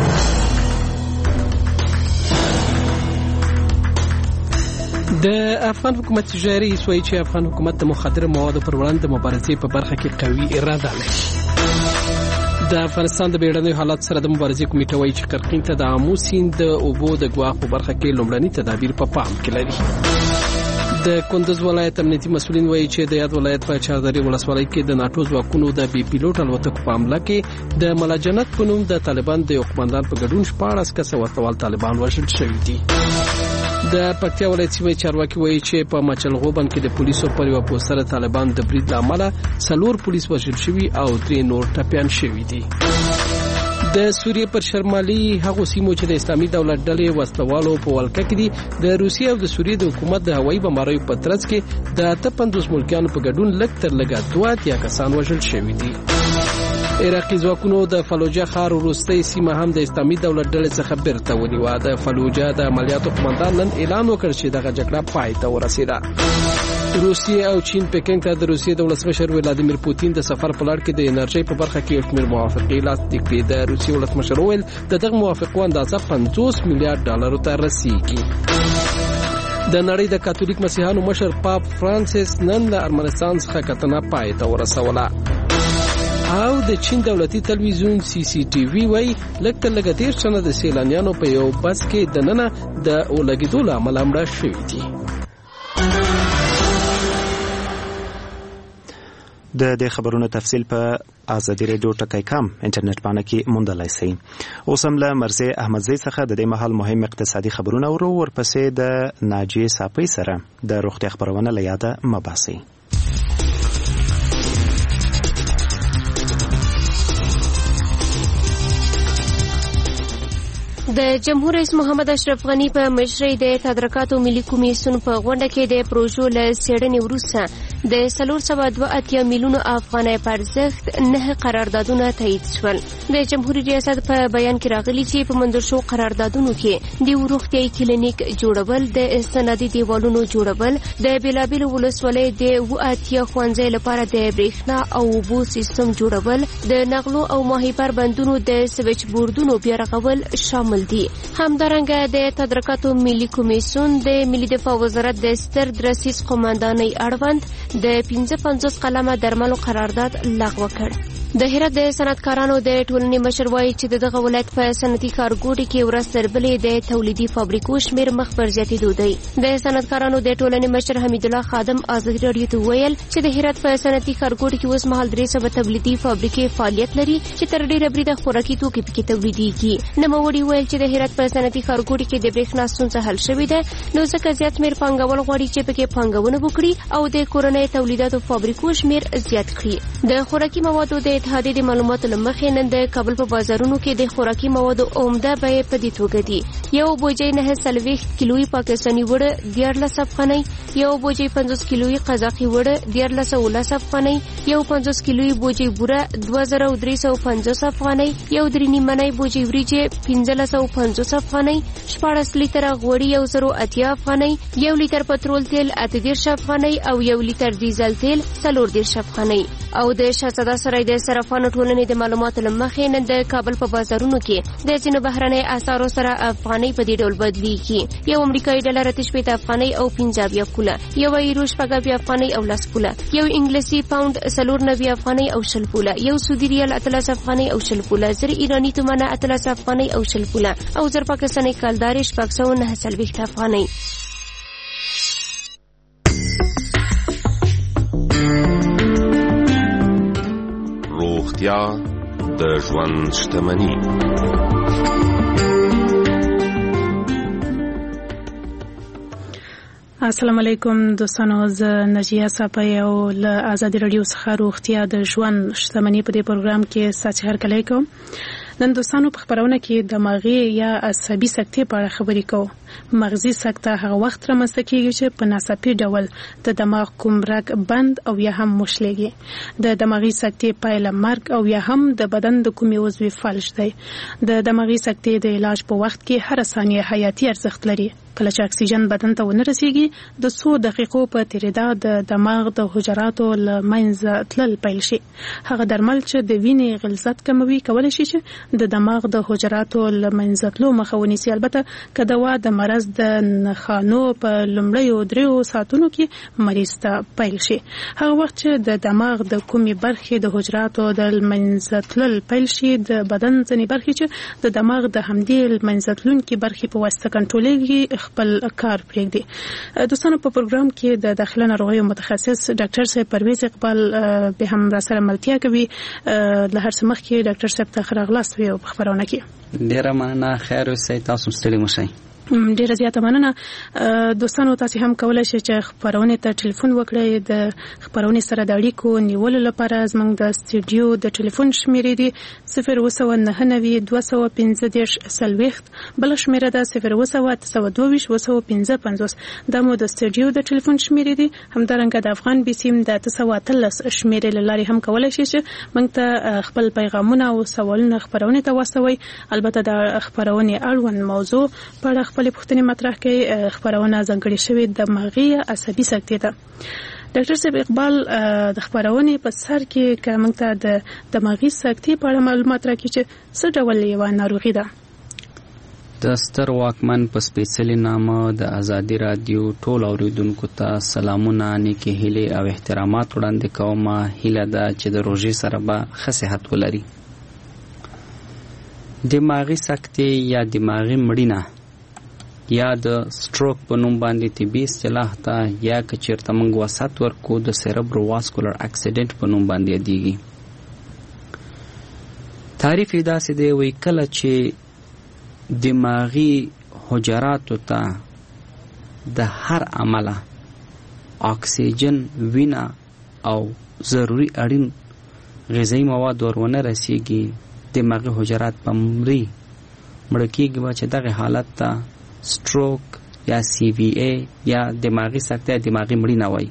د افغان حکومت اجرایي رئیس وایي چې افغان حکومت د مخدره موادو پر وړاندې د مبارزې په برخه کې قوي اراده لري. د افغانستان د بیړنیو حالات سره د مبارزې کمیټه وایي چې قرقین ته د آمو سیند د اوبو د ګواښ په برخه کې لومړني تدابیر په پام کې لري. د کندز ولایت امنیتي مسؤلین وایي چې د یاد ولایت په چاردرې ولسوالۍ کې د ناتو ځواکونو د بي پیلوټ الوتکو په حمله کې د ملاجنت په نوم د طالبان د یو قومندان په ګډون 14 کسه ورتوال طالبان وژل شوي دي. د پکتیا ولایت سیمې چارواکي وایي چې په مچلغوبن کې د پولیسو پر یو پوسټر طالبان د برید لامل 4 پولیس وژل شوي او 3 نور ټپيان شوي دي. د سوریې پر شمالي هغو سیمو چې د اسلامي دولت ډلې وسلوالو په ولکه کې دي د روسیې او د سوریې د حکومت د هوایي بمباریو په ترڅ کې د 50 ملکیانو په ګډون لږ تر لږه 2 کسان وژل شوي دي. عراقي ځواکونو د فلوجه ښار وروستۍ سیمه هم د اسلامي دولت ډلې څخه بیرته ونیوه. د فلوجه د عملیاتو قومندان نن اعلان وکړ چې دغه جګړه پای ته ورسېده. روسیې او چین پکینګ ته د روسیې د ولسمشر ولادیمیر پوتین د سفر په لړ کې د انرژي په برخه کې یو شمېر موافقې لاسلیک کړې. د روسیې ولسمشر وویل د دغه موافقو اندازه $50 میلیارډ ته رسیږي. د نړۍ د کاتولیک مسیحیانو مشر پاپ فرانسیس نن له ارمنستان څخه کتنه پای ته ورسوله. او د چین دولتي تلویزیون CCTV وایي لږ تر لږه 13 تنه د سیلانیانو په یو بس کې دننه د اولګېدو له امله مړه شوي دي. د دې خبرونو تفصیل په ازادي راډیو ټکی کام انټرنیټ باندې کې موندلای شئ. اوس هم له مرزي احمدزی څخه د دې مهال مهم اقتصادي خبرونه ورپسې د ناجی صافی سره د روغتیا خبرونه له یاده مباسي. د جمهور رئیس محمد اشرف غنی په مشرۍ د تدارکاتو ملي کمیسیون په غونډه کې د پروژو له څېړنې وروسته د 402 میلیونو افغانۍ په ارزښت 9 قراردادونه تایید شول. د جمهوریت ریاست په بیان کې راغلي چې په منظور شو قراردادونو کې د روغتیايي کلینیک جوړول، د استنادي دیوالونو جوړول، د بیلابیلو ولسوالیو د 80 ښوونځیو لپاره د برېښنا او اوبو سیستم جوړول، د نغلو او ماهیپر بندونو د سویچ بورډونو بیا رغول شامل دي. همدارنګه د تدارکاتو ملي کمیسیون د ملي دفاع وزارت د ستر درسیز قومندانۍ اړوند د 55 قلمه درملو قرارداد لغوه کړ. د هرات د صنعتکارانو د ټولنې مشر وایي چې دغه ولایت په صنعتي ښارګوټي کې ورځ تر بلې د تولیدي فابریکو شمېر مخ پر زیاتېدو دی. د صنعتکارانو د ټولنې مشر حمید الله خادم ازادي راډیو ته ویل چې د هرات په صنعتي ښارګوټي کې اوس مهال 300 تولیدي فابریکې فعالیت لري چې تر ډېره بریده خوراکي توکي پکې تولیدېږي. نوموړي ویل چې د هرات په صنعتي ښارګوټي کې د برېښنا ستونزه حل شوې ده، نو ځکه زیات شمېر پانګوال غواړي چې پکې پانګونه وکړي او د کورنۍ تولیداتو فابریکو شمېر زیات کړي. د خوراکي موادو د اتحادیې د معلوماتو له مخې نن د کابل په بازارونو کې د خوراکي موادو عمده بیې په دې توګه دي: یو بوجۍ 940 کیلویي پاکستاني وړه 14 افغانۍ، یو بوجۍ 50 کیلویي قزاقي وړه 14 افغانۍ، یو 50 کیلویي بوجۍ بوره 2350 افغانۍ، یو 3 نیمنۍ بوجۍ وریجې 1550 افغانۍ، 14 لیتره غوړي 1080 افغانۍ، 1 لیتر پټرول تیل 38 افغانۍ او 1 لیتر ډیزل تیل 40 افغانۍ. او د شهزاده سرای د صرافانو ټولنې د معلوماتو له مخې نن د کابل په بازارونو کې د ځینو بهرنۍ اسعارو سره افغانۍ په دې ډول بدلیږي: یو امریکایي ډالر 80 افغانۍ او 50 پوله، یو یورو 80 افغانۍ او 10 پوله، یو انګلیسي پاوند 94 افغانۍ او 20 پوله، یو سعودي ریال 13 افغانۍ او 20 پوله، زر ایرانی تومانه 13 افغانۍ او 20 پوله او زر پاکستاني کلدار 609 افغانۍ. روغتیا د ژوند شتمني. السلام علیکم دوستانو، زه نجیه صافی او له آزادي رادیو څخه روغتیا د ژوند شتمنۍ په دې پروګرام کې ستاسو هرکلی کوم. نن دوستانو په خبرونه کې دماغي یا عصبي سکتې په اړه خبرې کوو. مغزي سکته هغه وخت رامنځته کیږي چې په ناڅاپي ډول د دماغ کوم رګ بند او یا هم مشلېږي. د دماغي سکتې پایله مرګ او یا هم د بدن د کومې عضوي فلج دی. د دماغي سکتې د علاج په وخت کې هر ثانیه حیاتي ارزښت لري. کله چې اکسیجن بدن ته ونه رسیږي، د 100 دقیقو په تیریدا د دماغ د حجراتو له منځه تلل پیل شي. هغه درمل چې د وینې غلظت کموي کولای شي چې د دماغ د حجراتو له منځه تلو مخه ونیسي. البته که دوا د مرض د نښانو په لومړیو 3 ساعتونو کې مریض ته پیل شي. هغه وخت چې د دماغ د کومې برخې د حجراتو د منځه تلل پیل شي، د بدن ځینې برخې چې د دماغ د همدې منځه تلونکي برخې په واسطه کنټرولېږي خپل کار پرېږدي. دوستانو، په پروګرام کې د داخله ناروغیو متخصص ډاکټر صاحب پرویز اقبال به هم را سره ملتیا کوي. له هر څه مخکې ډاکټر صاحب ته ښه راغلاست په خبرونه کې. ډیره مننه. خیر اوسئ، تاسو ستړي مشئ. ډیره زیاته مننه. دوستانو، تاسو هم کولای شئ چې خبرونه ته ټلیفون وکړئ. د خبرونه سره د اړیکو نیولو لپاره زموږ د استودیو د ټلیفون شمیرې دي 0299215 بل شمیره ده 02822 دا مو د استودیو د ټلیفون شمیرې دي. همدارنګه د افغان بیسیم د 913 شمیرې لاري هم کولای شئ چې موږ ته خپل پیغامونه او سوالونه خبرونه ته واستوي. البته د خبرونه اړوند موضوع په اړه خپل پوښتنې مطرح کوي. خبرونه ځانګړې شوې د دماغي عصبي سکتې ته. ډاکټر صاحب اقبال، د خبرونه په سر کې کومه ته د دماغي سکتې په اړه معلومات راکړي چې څه ډول یو ناروغي ده. د ستر واکمن په سپیڅلي نامه د آزادي رادیو ټول اوریدونکو ته سلامونه، نیکې هیلې او احترامات وړاندې کوم. هیله ده چې د روژې سره به ښه صحت ولري. دماغي سکتې یا دماغي مړینه یا د سټروک په نوم باندې طبي اصطلاح ته یا که چیرته موږ وسط ورکو د سیربرو واسکولر اکسیډنټ په نوم باندې یادېږي. تعریف یې داسې دی، وایي کله چې دماغي حجراتو ته د هر عمله اکسیجن، وینه او ضروري اړین غذایي مواد ورونه رسیږي، دماغي حجرات په مړه کېږي چې دغه حالت ته سټروک یا CVA یا دماغي سکته یا دماغي مړینه وایي.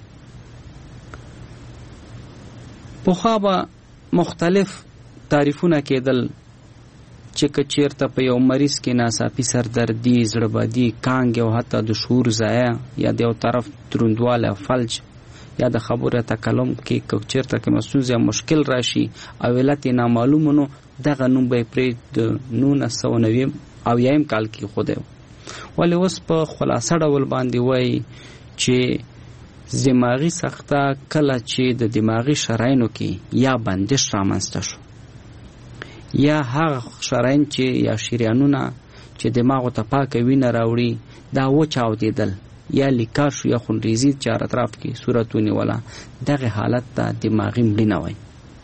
پخوا به مختلف تعریفونه کېدل چې که چیرته په یو مریض کې ناڅاپي سردردي، زړه بدي، کانګ او حتی د شعور ضایع یا د یو طرف دروندوالی فلج یا د خبرو تکلم کې که چیرته کومه ستونزه یا مشکل راشي او علت یې نامعلوم نو دغه نوم به یې پرې د 1990 کال کې ایښودی. ولې اوس په خلاصه ډول باندې وایي چې دماغي سکته کله چې د دماغي شرايینو کې یا بندش رامنځته شو یا هغه شرايین چې یا شریانونه چې دماغو ته پاکه وینه راوړي دا وچاودېدل یا لیکار شو یا خونریزي چار اطراف کې صورت ونیوله، دغه حالت ته دماغي مړینه وایي.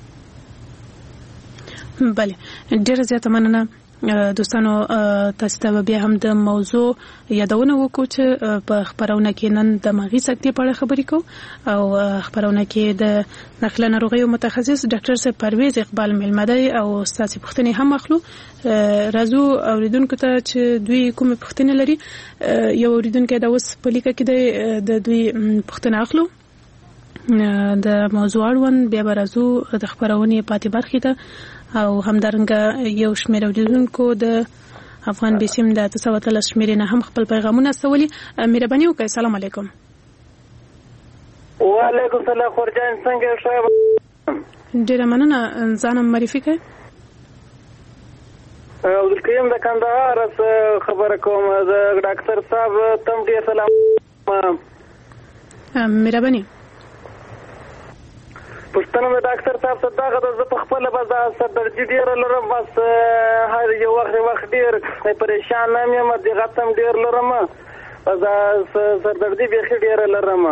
بله، ډیره زیاته مننه. دوستانو، تاسو ته بیا هم د موضوع یادونه وکړو چې په خبرونه کې نن د دماغي سکتې په اړه خبرې کوو او خبرونه کې د نقل ناروغیو متخصص ډاکټر صاحب پرویز اقبال مېلمه دی او ستاسو پوښتنې هم اخلو. راځو اوریدونکو ته چې دوی کومه پوښتنه لري. یو اوریدونکو دا اوس په لیکه کې د دوی پوښتنه اخلو د موضوع اړوند. بیا به راځو د خبرونه پاتې برخې ته او همدارنګه یو شمېر اوریدونکو د افغان بیسیم د 913 شمېرې نه هم خپل پیغامونه استولي. مهرباني وکړئ. السلام علیکم. وعلیکم السلام. خورجان څنګه ښه؟ ډیره مننه. ځانم معرفي کړئ. عبدالکریم د کندهار خبره کوم. د ډاکټر صاحب تم ډیر سلام. مهرباني. پښتنه د ډاکټر صاحب ته دغه د په خپل بس د سردردي ډیر لرم. بس هر یو وخت ډیر پریشان یم. د غتم ډیر لرم. بس سردردي به ډیر لرم.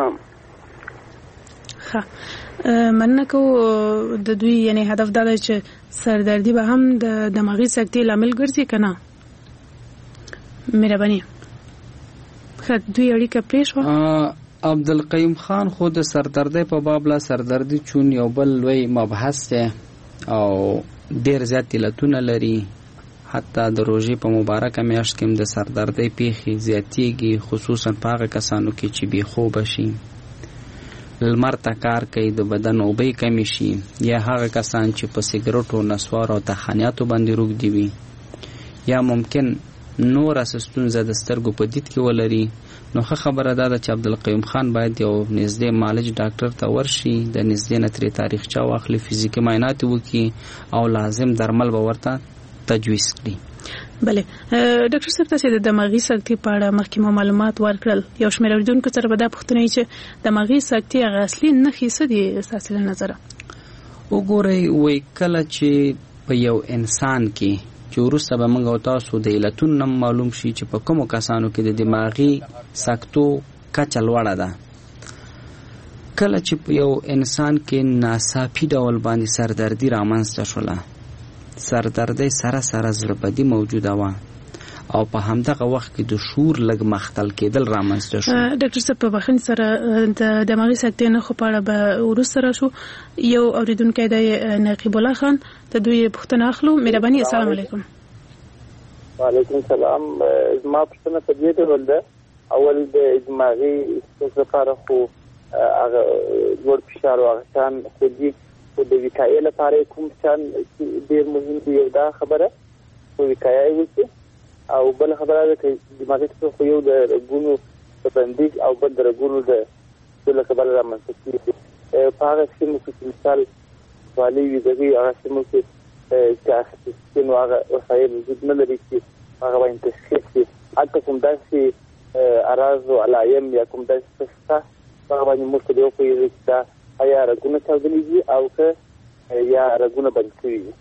ها مننه کو د دوی یعنی هدف دا دی چې سردردي به هم د دماغي سکتې لامل ګرځي کنه. مهرباني. دوی اړیکه پریښو. عبدالقیوم خان خو د سردردۍ په باب لا سردردي چون یو بل لوی مبحث دی او ډیر زیات علتونه لري. حتی د روژې په مبارکه میاشت کې د سردردۍ پیښې زیاتېږي، خصوصا په هغه کسانو کې چې بې خوبه شي، لمر ته کار کوي، د بدن اوبه کمې شي، یا هغه کسان چې په سګرټو، نسوارو او تخنیاتو باندې روږدي وي، یا ممکن نور ستونزه د سترګو په دید کې ولري. نو ښه خبره ده چې عبدالقیوم خان باید یو نږدې معالج ډاکټر ته ورشي، د نږدې نه ترې تاریخچه واخلي، فزیکي معاینات وکړي او لازم درمل به ورته تجویز کړي. بله ډاکټر صاحب، تاسو د دماغي سکتې په اړه مخکې معلومات ورکړل. یو شمېر اوریدونکو سره به دا پوښتنه چې دماغي سکتې هغه اصلي نښې څه دي ستاسو له نظره؟ وګورئ، وایي کله چې په یو انسان کې چې وروسته به موږ او تاسو د علتونو نه معلوم شي چې په کومو کسانو کې د دماغي سکتو کچه لوړه ده، کله چې په یو انسان کې ناڅاپي ډول باندې سردردي رامنځته شوله، سردردۍ سره سره زړهبدي موجوده وه او په همدغه وخت کې د شعور لږ مختل کېدل رامنځته شو. ډاکټر صاحب، په بخښنې سره د دماغي سکتې نښو په اړه به وروسته راشو. یو اوریدونکی دی نقیب الله خان، ته دوی پوښتنه اخلو. مهرباني. السلام علیکم. وعلیکم السلام. زما پوښتنه په دې ډول ده، اول د دماغي ستونزو لپاره خو هغه لوړ فشار او هغه شیان خو دي، خو د وقایې لپاره کوم شیان ډېر مهم دي؟ یو دا خبره خو وقایه یې وشي، او بل خبره ده چې دماغي ستونزه خو یو د رګونو د بندیز او بل د رګونو د له کبله رامنځته کېږي. په هغه سیمو کې چې مثال والي وي، دغې هغه سیمو کې چې اخیستل نو هغه وسایل وجود نه لري چې هغه باندې تشخیص شي. هلته کوم داسې اراز او علایم یا کوم داسې څه شته هغه باندې موږ ته وپوهېږو چې دا آیا رګونه چاودلي دي او که یا رګونه بند شوي دي.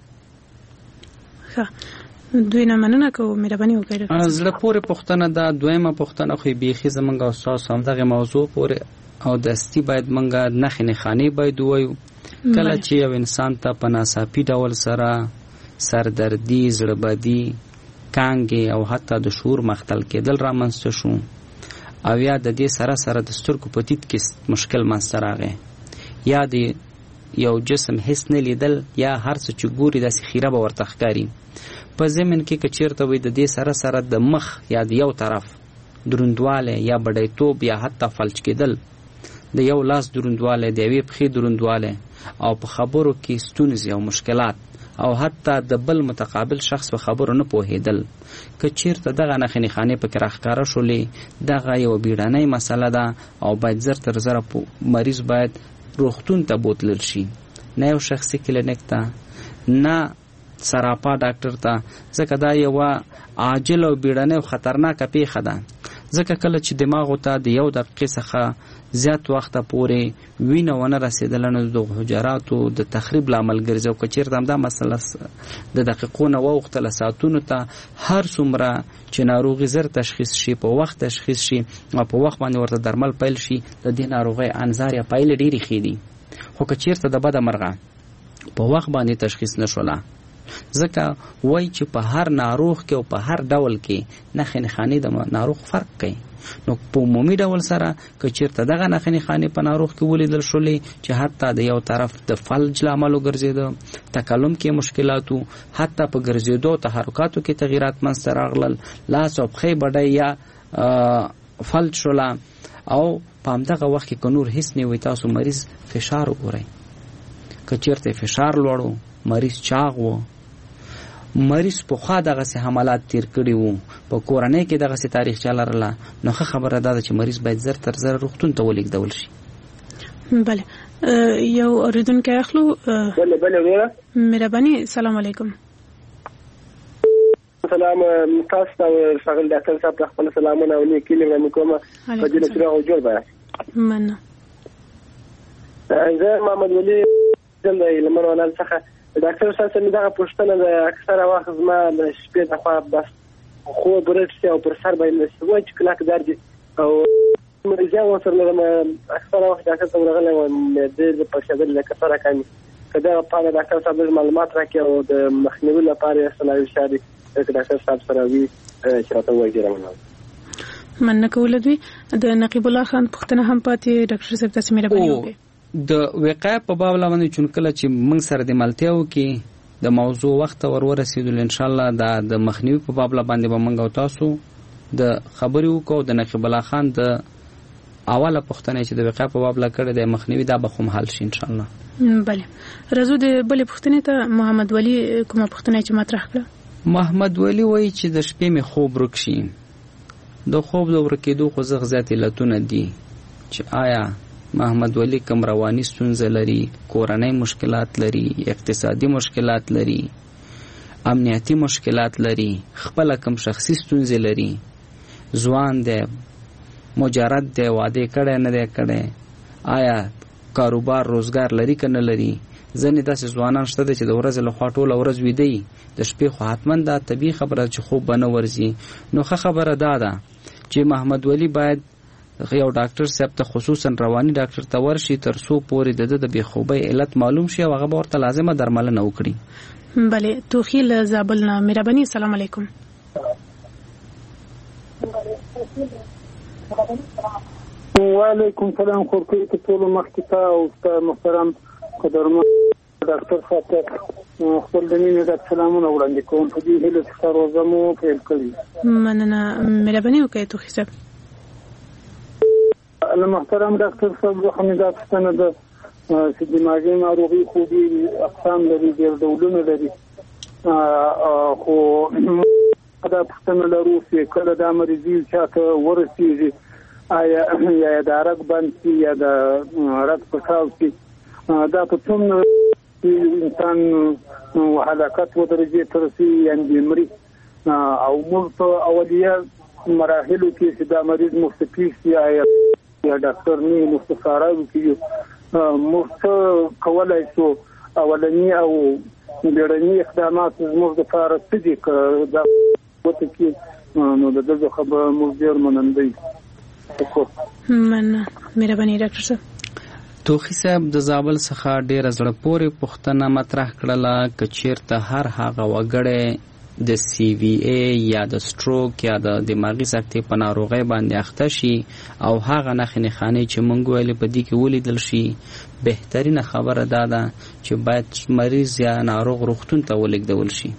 ښه، دوی نه مننه کوو. مهرباني وکړئ. زړه پورې پوښتنه ده. دویمه پوښتنه خو بیخي زمونږ او ستاسو همدغې موضوع پورې او دستي باید مونږ نښې نښانې باید ووایو. کله چې یو انسان ته په ناڅاپي ډول سره سردردي، زړهبدي، کانګې او حتی د شعور مختل کېدل رامنځته شو، او یا د دې سره سره د سترګو په دید کې مشکل منځته راغی، یا د یو جسم هیڅ نه لیدل، یا هر څه چې ګوري داسې خیره به ورته ښکاري. په ضمن کې که چېرته وي د دې سره سره د مخ یا د یو طرف دروندوالی یا بډیتوب یا حتی فلج کېدل، د یو لاس دروندوالی، د یوې پښې دروندوالی، او په خبرو کې ستونزې او مشکلات، او حتی د بل متقابل شخص په خبرو نه پوهېدل، که چېرته دغه نښې نښانې پکې راښکاره شولې، دغه یوه بیړنۍ مسله ده او باید زر تر زره مریض باید روغتون ته بوتلل شي، نه یو شخصي کلینیک ته، نه سراپا ډاکټر ته، ځکه دا یوه عاجل او بیړنۍ او خطرناکه پیښه ده. ځکه کله چې دماغو ته د یو دقیقې څخه زیات وخته پورې وینه ونه رسېدله، نو د حجراتو د تخریب لامل ګرځي. او که چېرته همدا مسله د دقیقو نه واوښتله ساعتونو ته، هر څومره چې ناروغي زر تشخیص شي، په وخت تشخیص شي او په وخت باندې ورته درمل پیل شي، د دې ناروغۍ انظار یا پایلې ډېرې ښې دي. خو که چېرته د بده مرغه په وخت باندې تشخیص نه شوله، ځکه وایي چې په هر ناروغ کې او په هر ډول کې نښې نښانې د ناروغ فرق کوي. نو په عمومي ډول سره که چېرته دغه نښې نښانې په ناروغ کې ولیدل شولې چې حتی د یو طرف د فلج لامل وګرځېده، تکلم کې مشکلاتو، حتی په ګرځېدو او تحرکاتو کې تغییرات منځته راغلل، لاس او پښې بډۍ یا فلج شوله، او په همدغه وخت کې که نور هیڅ نه وي، تاسو مریض فشار وګورئ. که چېرته فشار لوړ و، مریض چاغ و، مریض پخوا دغسې حملات تیر کړي وو، په کورنۍ کې دغسې تاریخچه لرله، نو ښه خبره دا ده چې مریض باید زر تر زره روغتون ته ولېږدول شي. بله، یو اورېدونکی اخلو. بله مهرباني. السلام علیکم. سلام تاسو ته ښاغلي ډاکټر صاحب ته خپل سلامونه او نیکې لېږم کومه په دې نشره او جوړ به مننه. زه محمد ولي یم د لمن ولال څخه. ډاکټر صاحب څه دغه پوښتنه د اکثره وخت زما د شپې د خوا بس خوب ورسي او پر سر باندې وایي چې کلاک درد او مریضان ورسره لرم. اکثره وخت ډاکټر صاحب راغلی وم د پړسېدل لکه سره کمي، که دغه په اړه ډاکټر صاحب لږ معلومات راکړي او د مخنیوي لپاره یې صلاحي چارې ډاکټر صاحب سره وي چې راته ووایي. ډېره مننه. مننه کول دوی د نقیب الله خان پښتنه هم پاتې ډاکټر صاحب تاسو مهرباني وکړئ د وقایع په باب باندې چونکله چې موږ سره د ملتیاو کې د موضوع وخت ورسېدل ان شاء الله د مخنیوي په باب باندې به موږ او تاسو د خبرې وکړو د نقیب الله خان د اوله پښتنه چې د وقایع په باب کړه د مخنیوي دا به هم حل شي ان شاء الله. بله راځو د بلې پښتنې ته محمد ولی کومه پښتنه چې مطرح کړه. محمد ولی وایي چې د شپې می خوب ورک شي. د خوب د ورکېدو خو زغ زیات علتونه دي چې آیا محمد ولی کوم رواني ستونزه لري، کورنۍ مشکلات لري، اقتصادي مشکلات لري، امنیتي مشکلات لري، خپل کوم شخصي ستونزې لري، ځوان دی، مجرد دی، واده کړی نه دی کړی، آیا کاروبار روزګار لري که نه لري. ځینې داسې ځوانان شته چې د ورځې لخوا ټوله ورځ ویده وي، د شپې خو حتما دا طبیعي خبره چې خوب به نه ورځي. نو ښه خبره دا ده چې محمد ولی باید یو ډاکټر صاحب ته خصوصا رواني ډاکټر ته ورشي تر څو پورې د بې خوبۍ علت معلوم شي او هغه به ورته لازمه درملنه وکړي. بله توخیل زابل نه مهرباني. السلام علیکم. وعلیکم سلام. خورکوی که ټول مخکې ته او ستا محترم قدرمن ډاکټر صاحب ته خپل د مینې د سلامونه وړاندې کوم. په دې هیله چې روزه مو پیل کړي. مننه مهرباني وکړئ توخي صاحب. محترم ډاکټر صاحب زه هم دا پوښتنه ده چې دماغي ناروغي خو دې اقسام لري، ډېر ډولونه لري، خو دا پوښتنه لرو چې کله دا مریضي چاته ورسېږي آیا یا د رګ بند شي یا د رګ پټاو شي، دا په څومره انسان هلاکت ودرجې ته رسېږي یعنې مري. او موږ په اولیه مراحلو کې چې دا مریض مستفید شي آیا ډاکټر نه مستشاره وکړي، موږ څه کولی شو اولني او بیړني اقدامات زموږ دپاره څه دي که دا وته کې نو د دغه خبره موږ ډېر مننده یو. مننه مهرباني ډاکټر صاحب. توخي صاحب د زابل څخه ډېره زړه پورې پوښتنه مطرح کړله که چېرته هر هغه وګړی د سی وی ای یا د سټروک یا د دماغي سکتې په ناروغۍ باندې اخته شي او هغه نښې نښانې چې موږ ویلې په دې کې ولیدل شي، بهترینه خبره دا ده چې باید مریض یا ناروغ روغتون ته ولېږدول شي،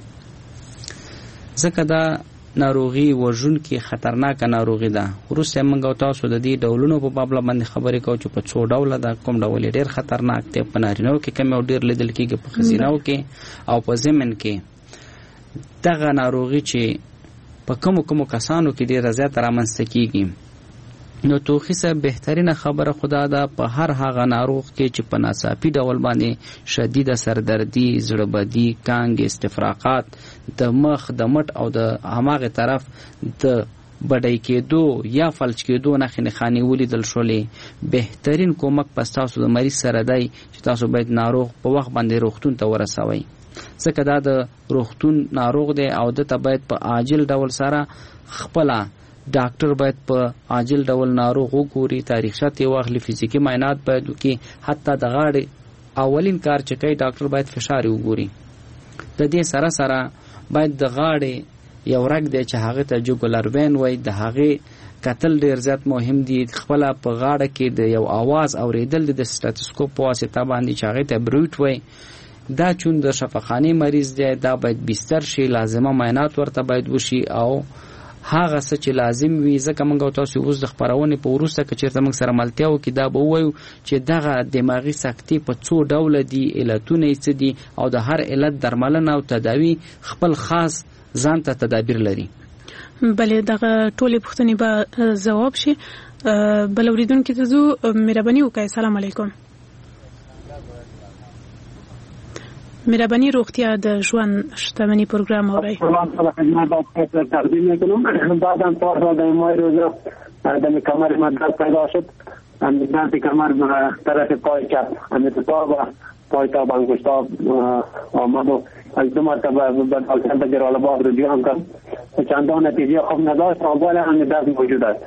ځکه دا ناروغي وژونکې خطرناکه ناروغي ده. وروسته موږ او تاسو د دې ډولونو په باب باندې خبرې کوو چې په څو ډوله ده، کوم ډول ډېر خطرناک دی، په نارینهو کې کم او ډېر لیدل کېږي، په ښځینهو کې او په ضمن کې دغه ناروغي چې په کومو کسانو کې ډېره زیاته رامنځته کېږي. نو توخي صاحب بهترینه خبره خدا ده په هر هغه ناروغ کې چې په ناڅاپي ډول باندې شدیده سردردي، زړهبدي، کانګې، استفراقات، د مخ، د مټ او د هماغه طرف د بډای کېدو یا فلج کېدو نښې نښانې ولیدل شولې، بهترین کومک پس تاسو د مریض سره دی چې تاسو باید ناروغ په وخت باندې روغتون ته ورسوئ، ځکه دا د روغتون ناروغ دی او دته باید په عاجل ډول سره خپله ډاکټر باید په عاجل ډول ناروغ وګوري، تاریخچه یې واخلي، فزیکي معاینات باید وکړي، حتی د غاړې اولین کار چې کوي ډاکټر باید فشار وګوري. د دې سره سره باید د غاړې یو رګ دی چې هغه ته جوګولر وین وایي، د هغې کتل ډېر زیات مهم دي. خپله په غاړه کې د یو आवाज اورېدل د سټاتوسکوپ په واسطه باندې چې هغې ته بروټ وایي. دا چون د شفاخانې مریض دی دا باید بستر شي، لازمه معاینات ورته باید وشي او هغه څه چې لازم وي، ځکه موږ او تاسو اوس د خپرونې په وروسته که چېرته موږ سره ملتیا وکړي دا به ووایو چې دغه دماغي سکتې په څو ډوله دي، علتونه یې څه دي او د هر علت درملنه او تداوي خپل خاص ځان ته تدابیر لري. بله دغه ټولې پوښتنې به ځواب شي. بل اورېدونکي ته ځو. مهرباني وکړئ. السلام علیکم. مهرباني روغتیا د ژوند شتمني پروګرام اورئ. بعدم طرح در ماه روز دم کمر مدرد پیدا شد، درد کمر طرف پای چپ اتفاق و پای تا انگشتاب آمد و از 2 مرتبه به دکتر جلال‌آباد رجوع هم کرد، چندان نتیجه خوب نداشت، اول هم درد موجود است.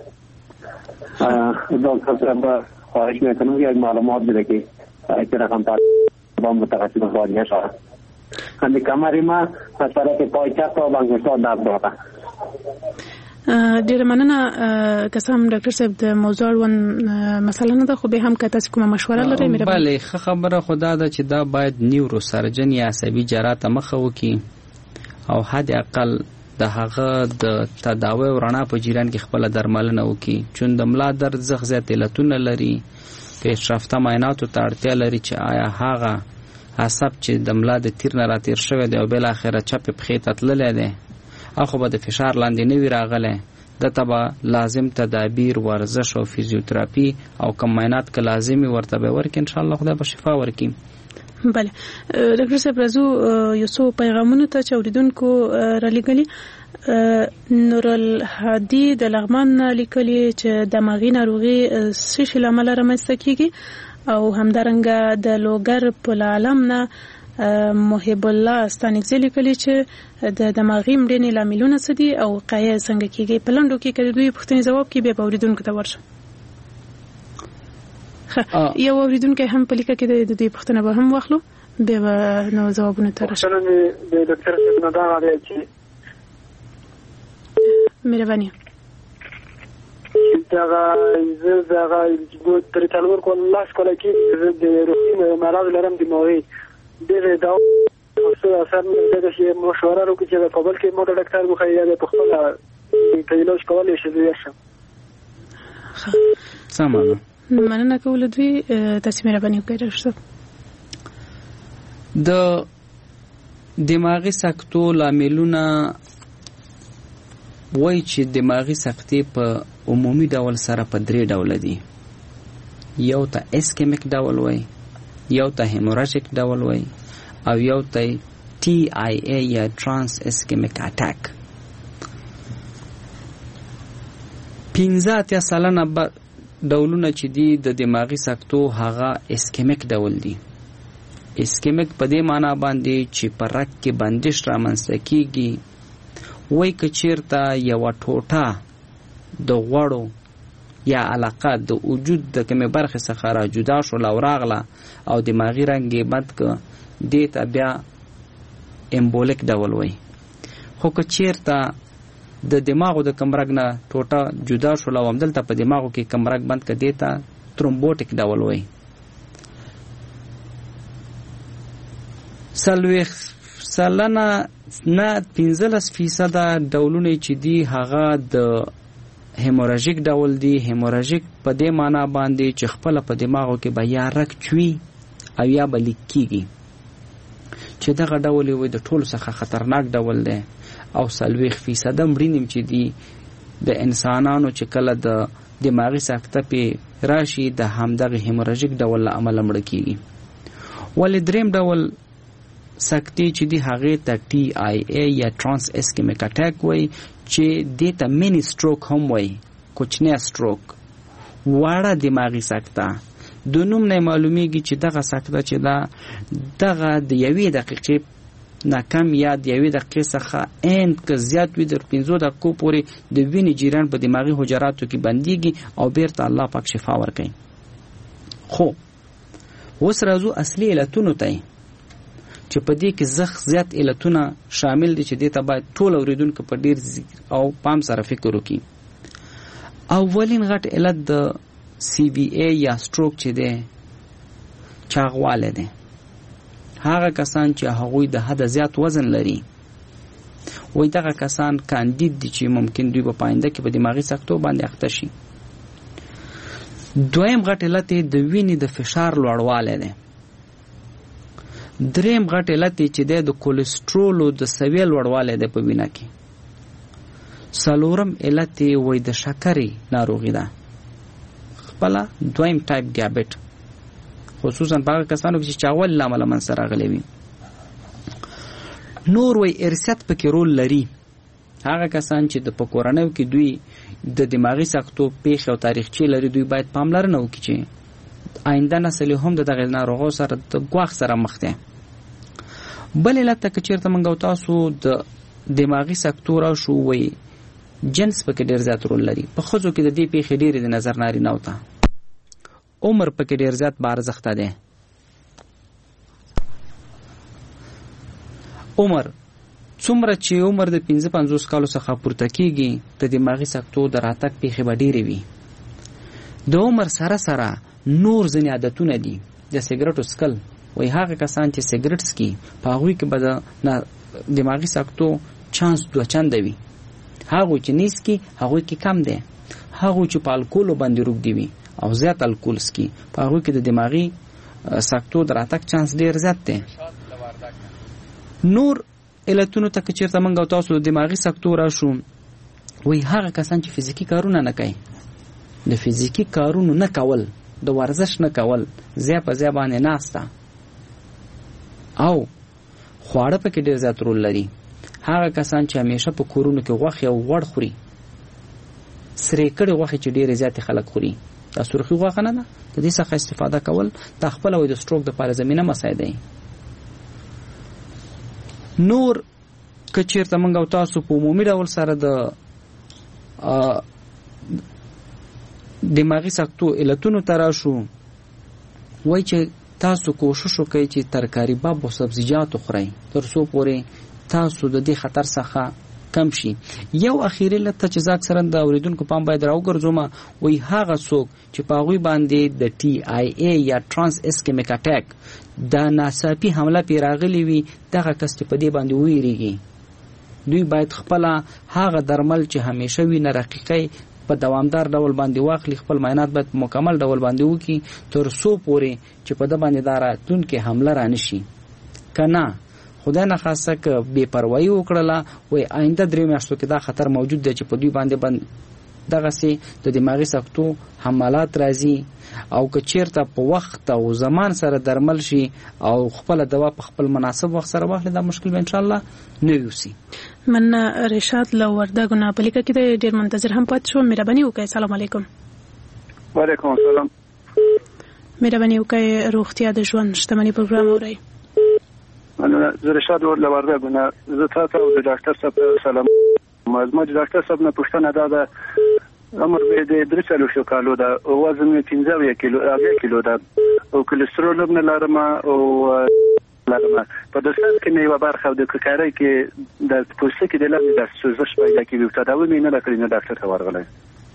دکتر صاحب خواهش میکنم یک معلومات بده که چه رقم با متخصص واجه شود. همین کمر ما از طرف پای چپ تا انگشتاب درد دارد. ډیره مننه. قسم ډاکټر صاحب د موضوع اړوند مسله نه ده، خو به هم که تاسو کومه مشوره لرئ مهرباني. بله ښه خبره خدا ده چې دا باید نیورو سرجن یا عصبي جراح ته مخه وکړي او حد اقل د هغه د تداوی او رڼا په جریان کې خپل درملنه وکړي. چون د ملا درد زغ زیات علتونه لري، پیشرفته معایناتو ته اړتیا لري چې آیا هغه عصب چې د ملا د تیر نه راتیر شوی دی او بل اخره چپ پښې ته تللی دی اخو به د فشار لاندې نه وي راغلی، دته به لازم تدابیر، ورزش او فیزیوتراپي او کوم معاینات که لازمي ورته به ورکړي. انشاءالله خدای به شفا ورکړي. بله ډاکټر صاحب راځو یو څو پیغامونو ته چې اوریدونکو رالیږلي. نورالهادي د لغمان لیکلي چې دماغي ناروغي څه شي له امله رامنځته کیږي، او همدارنګه د لوګر په عالم نه محب الله ستانکزی لیکلي چې د دماغي مړینې لاملونه څه دي او وقایه څنګه کیږي. په لنډو کې کړي دوی پوښتنې جواب کې به اوریدونکو ته ورشو. یو اوریدونکو هم په لیکه کې د دوی پوښتنه به هم واخلو، به نو جوابونه تر راشي. د ډاکټر صاحب نه دا غواړي چې مهرباني دغه تر څلور کول لاس کوله کې د روحي مرض لرم دماغي ډېر دا څه اثر نه لري چې مشوره وکړي چې په کابل کې موټر ډاکټر مخې یا په خپل علاج کولای شي زیات شم. سمانه مننه کوله دوی تاسو مهرباني وکړئ ډاکټر صاحب. د دماغي سکتو لاملونه وای چې دماغي سکتې په عمومي ډول سره په درې ډول دي. یو ته اسکیمیک ډول وای، یو ته هیموراجیک ډول وای، او یو ته TIA یا ترانس اسکیمیک اٹیک. 15% ډولونه چې دي د دماغي سکتو هغه اسکیمیک ډول دي. اسکیمیک په دې معنی باندې چې په رګ کې بندش رامنځته کیږي. وای که چیرته یو ټوټه د غوړو یا علاقه د وجود د کومه برخه څخه را جدا شو او راغله او دماغي رنګ یې بد ک دې ته بیا امبولیک ډول وای. خو که چیرته د دماغو د کمرګ نه ټوټه جدا شو او همدلته په دماغو کې کمرګ بند ک دې ته ترومبوټیک ډول وای. سلنه نه 15% ډولونه چې دي هغه د هیموراجیک ډول دی. هیموراجیک په دې معنی باندې چې خپل په دماغو کې به یا رګ چوي او یا به لیک کیږي، چې دغه ډول وي د ټولو څخه خطرناک ډول دی. او 40% مړینې چې دي د انسانانو چې کله د دماغي سکته په راشي د همدغه هیموراجیک ډول له امله مړ کیږي. ولې دریم ډول سکتې چې دی هغه ته TIA یا ترانس اسکیمیک اٹیک وای، چې دې ته مینی سټروک هم وای، کوچنی سټروک. واړه دماغي سکته د نوم نه معلومیږي چې دغه سکته چې دغه د یوې دقیقې نه کم یا د یوې دقیقې څخه که زیات وي تر 15 دقیقو پورې د وینې جریان په دماغي حجراتو کې بنديږي او بیرته الله پاک شفا ورکوي. خو اوس راځو اصلي علتونو ته چې په دې کې زیات علتونه شامل دي چې دې ته باید ټول اوریدونکو په ډیر او پام سره فکر وکړي. اولین غټ علت د CVA یا سټروک چې دی چاغواله دی. هغه کسان چې هغوی د حد زیات وزن لري وای دغه کسان کاندید دي چې ممکن دوی په پاینده کې په دماغي سکتو باندې اخته شي. دویم غټ علت د وینې د فشار لوړوالی دی. دریم غټ علت چې د کولیسټرول د سویې لوړوالی دی په وینه کې. څلورم علت وای د شکرې ناروغي ده، خپله دویم ټایپ دیابیټ، خصوصا په هغه کسانو کې چې چاغوالي له امله منځته راغلی وي. نور وای ارثیت پکې رول لري. هغه کسان چې په کورنیو کې دوی د دماغي سکتو پیښې او تاریخچې لري دوی باید پاملرنه وکړي چې آینده نسل هم دغه ناروغو سره د ګواښ سره مخ دي. بل علت که چیرته موږ او تاسو د دماغي سکتو راشو وای جنس پکې ډېر زیات رول لري. په ښځو کې د دې پیښې ډېرې د نظر نارینه‌و ته. عمر پکې ډېر زیات بارزښته دی. عمر څومره چې عمر د 55 کالو څخه پورته کیږي د دماغي سکتو د راتګ پیښې به ډېرې وي. د عمر سره سره نور ځینې عادتونه دي د سیګریټو څکل. وایي هغه کسان چې سیګریټ څکي په هغوی کې به د دماغي سکتو چانس 2 چنده وي. هغوی چې نه څکي هغوی کې کم دی. هغوی چې په الکولو باندې روږدي وي او زیات الکول څکي په هغوی کې د دماغي سکتو د راتګ چانس ډېر زیات دی. نور علتونو ته که چېرته موږ او تاسو د دماغي سکتو راشو، وایي هغه کسان چې فزیکي کارونه نه کوي، د فزیکي کارونو نه کول، د ورزش نه کول، ځای په ځای باندې ناسته او خواړه پکې ډېر زیات رول لري. هغه کسان چې همیشه په کورونو کې غوښې او غوړ خوري، سرې کړې غوښې چې ډېرې زیاتې خلک خوري، دا سرخي غوښه نه ده، د دې څخه استفاده کول دا خپله وایي د سټروک دپاره زمینه مسایل دی. نور که چېرته موږ او تاسو په عمومي ډول سره د دماغي سکتو علتونو ته راشو، وایي چې تاسو کوشش وکړئ چې ترکاري باب او سبزیجات وخورئ تر څو پورې تاسو د دې خطر څخه کم شي. یو اخیری لته چې زه اکثرا د اوریدونکو پام باید راوګرځوم، وایي هغه څوک چې په هغوی باندې د TIA یا ټرانس اسکیمیک اټیک د ناڅاپي حمله پې راغلی وي، دغه کس چې په دې باندې وویریږي، دوی باید خپله هغه درمل چې همیشه وي نه رقیقی په دوامدار ډول باندې واخلي، خپل معاینات باید په مکمل ډول باندې وکړي تر څو پورې چې په ده باندې دا راتلونکې حمله رانشي. که نه خدای نخواسته که بې پروایي وکړله، وایي آینده 3 میاشتو کې دا خطر موجود دی چې په دوی باندې دغسې د دماغي سکتو حملات راځي، او که چېرته په وخت او زمان سره درمل شي او خپله دوا په خپل مناسب وخت سره واخلي، دا مشکل به انشاءالله نه یوسي. من رشاد له وردګو نه په لیکه کې د ډېر منتظر هم پاتې شو. مهرباني وکړئ. سلام علیکم. وعلیکم السلام. مهرباني وکړئ روغتیا د ژوند شتمني پروګرام اورئ. زه رشاد له وردګو نه، زه تاسو او د ډاکټر صاحب سلام. زما د ډاکټر صاحب نه پوښتنه دا ده، عمر مې د 43 کالو ده، وزن مې 15 کیلو ده او کلسترول هم نه لرم او په دستان کې مې یوه برخه د ککارۍ کې د پوستکي د لاندې د سوزش پیدا کېږي، تداوی مې نه ده کړې، نه ډاکټر ته ورغلی.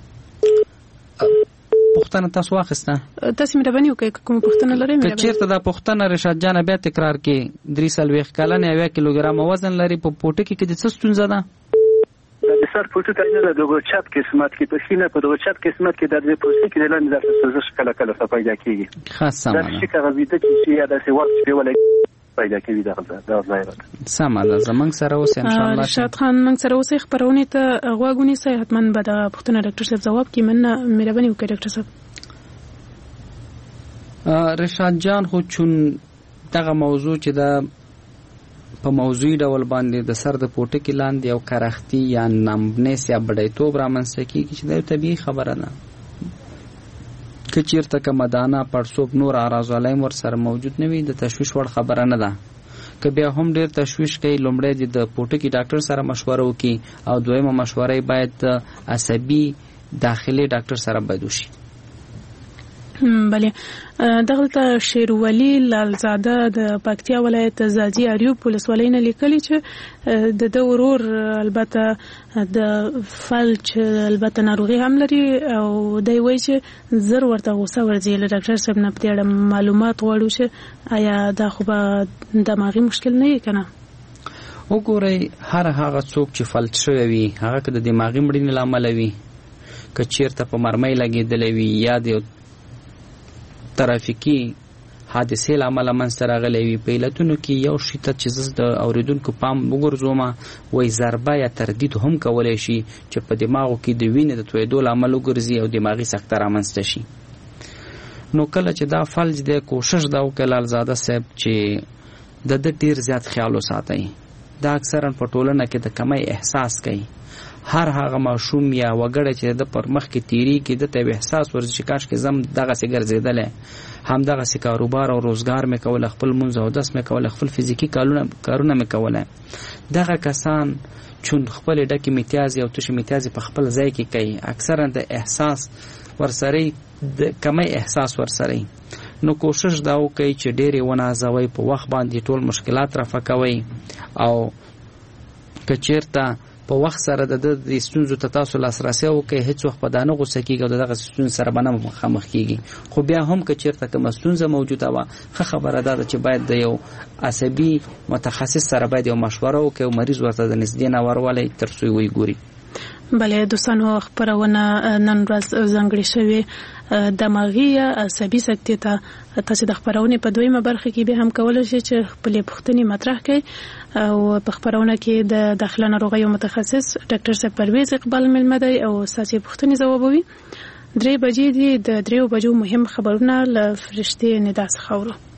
پوښتنه تاسو واخیسته؟ تاسو مهرباني وکړئ که کومه پوښتنه لرئ. که چېرته دا پوښتنه رشاد جانه بیا تکرار کړي. 43 کلن 1 کیلوګرامه وزن لري، په پوټکي کې د څه ستونزه ده؟ د سر پوټکی نه ده، دغه چپ قسمت کې په سینه په دغه چپ قسمت کې د پوستکي د لاندې د سوزش کله کله پیدا کېږي. ښه سمه ده. دا شي کاغذیده چې یا داسې وخت چې ولا پیدا کوي دا ظاهره. سمه ده. زموږ سره اوس ان شاء الله رشاد خان موږ سره اوس خبرونه ته غوږ ونیسئ، حتما به د پوښتنه ډاکټر صاحب ځواب کړي. مننه، مهرباني وکړئ ډاکټر صاحب. رشاد جان خو چون دغه موضوع چې دا په موضوعي ډول باندې د سر د پوټکي لاندې یو کرختي یا نمبنس یا بډایتوب رامنځته کېږي چې دا یو طبیعي خبره ده. که چېرته که مدانه پړسوب نور اعراض علیم ورسره موجود نه وي، د تشویش وړ خبره نه ده. که بیا هم ډېر تشویش کوي، لومړی د پوټکي ډاکټر سره مشوره وکړي او دویمه مشوره باید د عصبي داخلي ډاکټر سره باید وشي. بله، دغلته شیروالي لالزاده د پکتیا ولایت زاجي اریوب ولسوالۍ نه لیکلي چې د ورور البته د فلج البته ناروغي هم لري او دی وایي چې زر ورته غوسه ورځي. له ډاکټر صاحب نه په دې اړه معلومات غواړو چې آیا دا خو به دماغي مشکل نه وي که نه؟ وګورئ، هر هغه څوک چې فلج شوی وي، هغه که د دماغي مړینې له امله وي، که چېرته په مرمۍ لګېدلی وي یا د ترافیکي حادثې له امله منځته راغلی وي، په علتونو کې یو شي ته چې زه د اورېدونکو پام وګرځوم، وایي ضربه یا تردید هم کولی شي چې په دماغو کې د وینې د تویېدو له امله وګرځي او دماغي سکته رامنځته شي. نو کله چې دا فلج دی، کوشش دا وکړئ لالزاده صاحب چې د ده ډېر زیات خیال وساتئ. دا اکثرا په ټولنه کې د کمی احساس کوي. هر هغه ماشوم یا وګړی چې د پر مخ کې تیریږي، د ته احساس ورځي چې کاش کې زم دغسې ګرځېدلی، هم دغسې کاروبار او روزګار مې کوله، خپل لمونځ او اودس مې کوله، خپل فزیکي کارونه مې کوله. دغه کسان چون خپلې ډکې میتیازې او تشې میتیازې په خپل ځای کې کوي، اکثرا د احساس ورسره د کمی احساس ورسره. نو کوشش دا وکړئ چې ډېرې ونازوئ، په وخت باندې ټول مشکلات رفع کوئ او کچیرته په وخت سره د ستونزو ته تاسو لاسرسي وکړئ هیڅ وخت په دانه غوسه کیږي او دغه ستونزې سره باندې مخامخ کیږي خو بیا هم کچیرته کوم ستونزه موجوده و خبره ده چې باید د یو عصبي متخصص سره باید یو مشوره وکړي او مریض ورته د نږدې نه ورولي تر څو وي ګوري. بله دوستانو خبرونه نن ورځ ځانګړې شوې دماغي عصبي سکتې ته تاسو د خبرونه په دویمه برخه کې به هم کولای شئ چې خپل پوښتنې مطرح کړئ او په خبرونه کې د داخله ناروغیو متخصص ډاکټر صاحب پرویز اقبال ملمدی او ساسي پوښتنې ځوابوي. 3 بجې دي د 3 بجو مهم خبرونه له فرشتي ندا څخه اورو.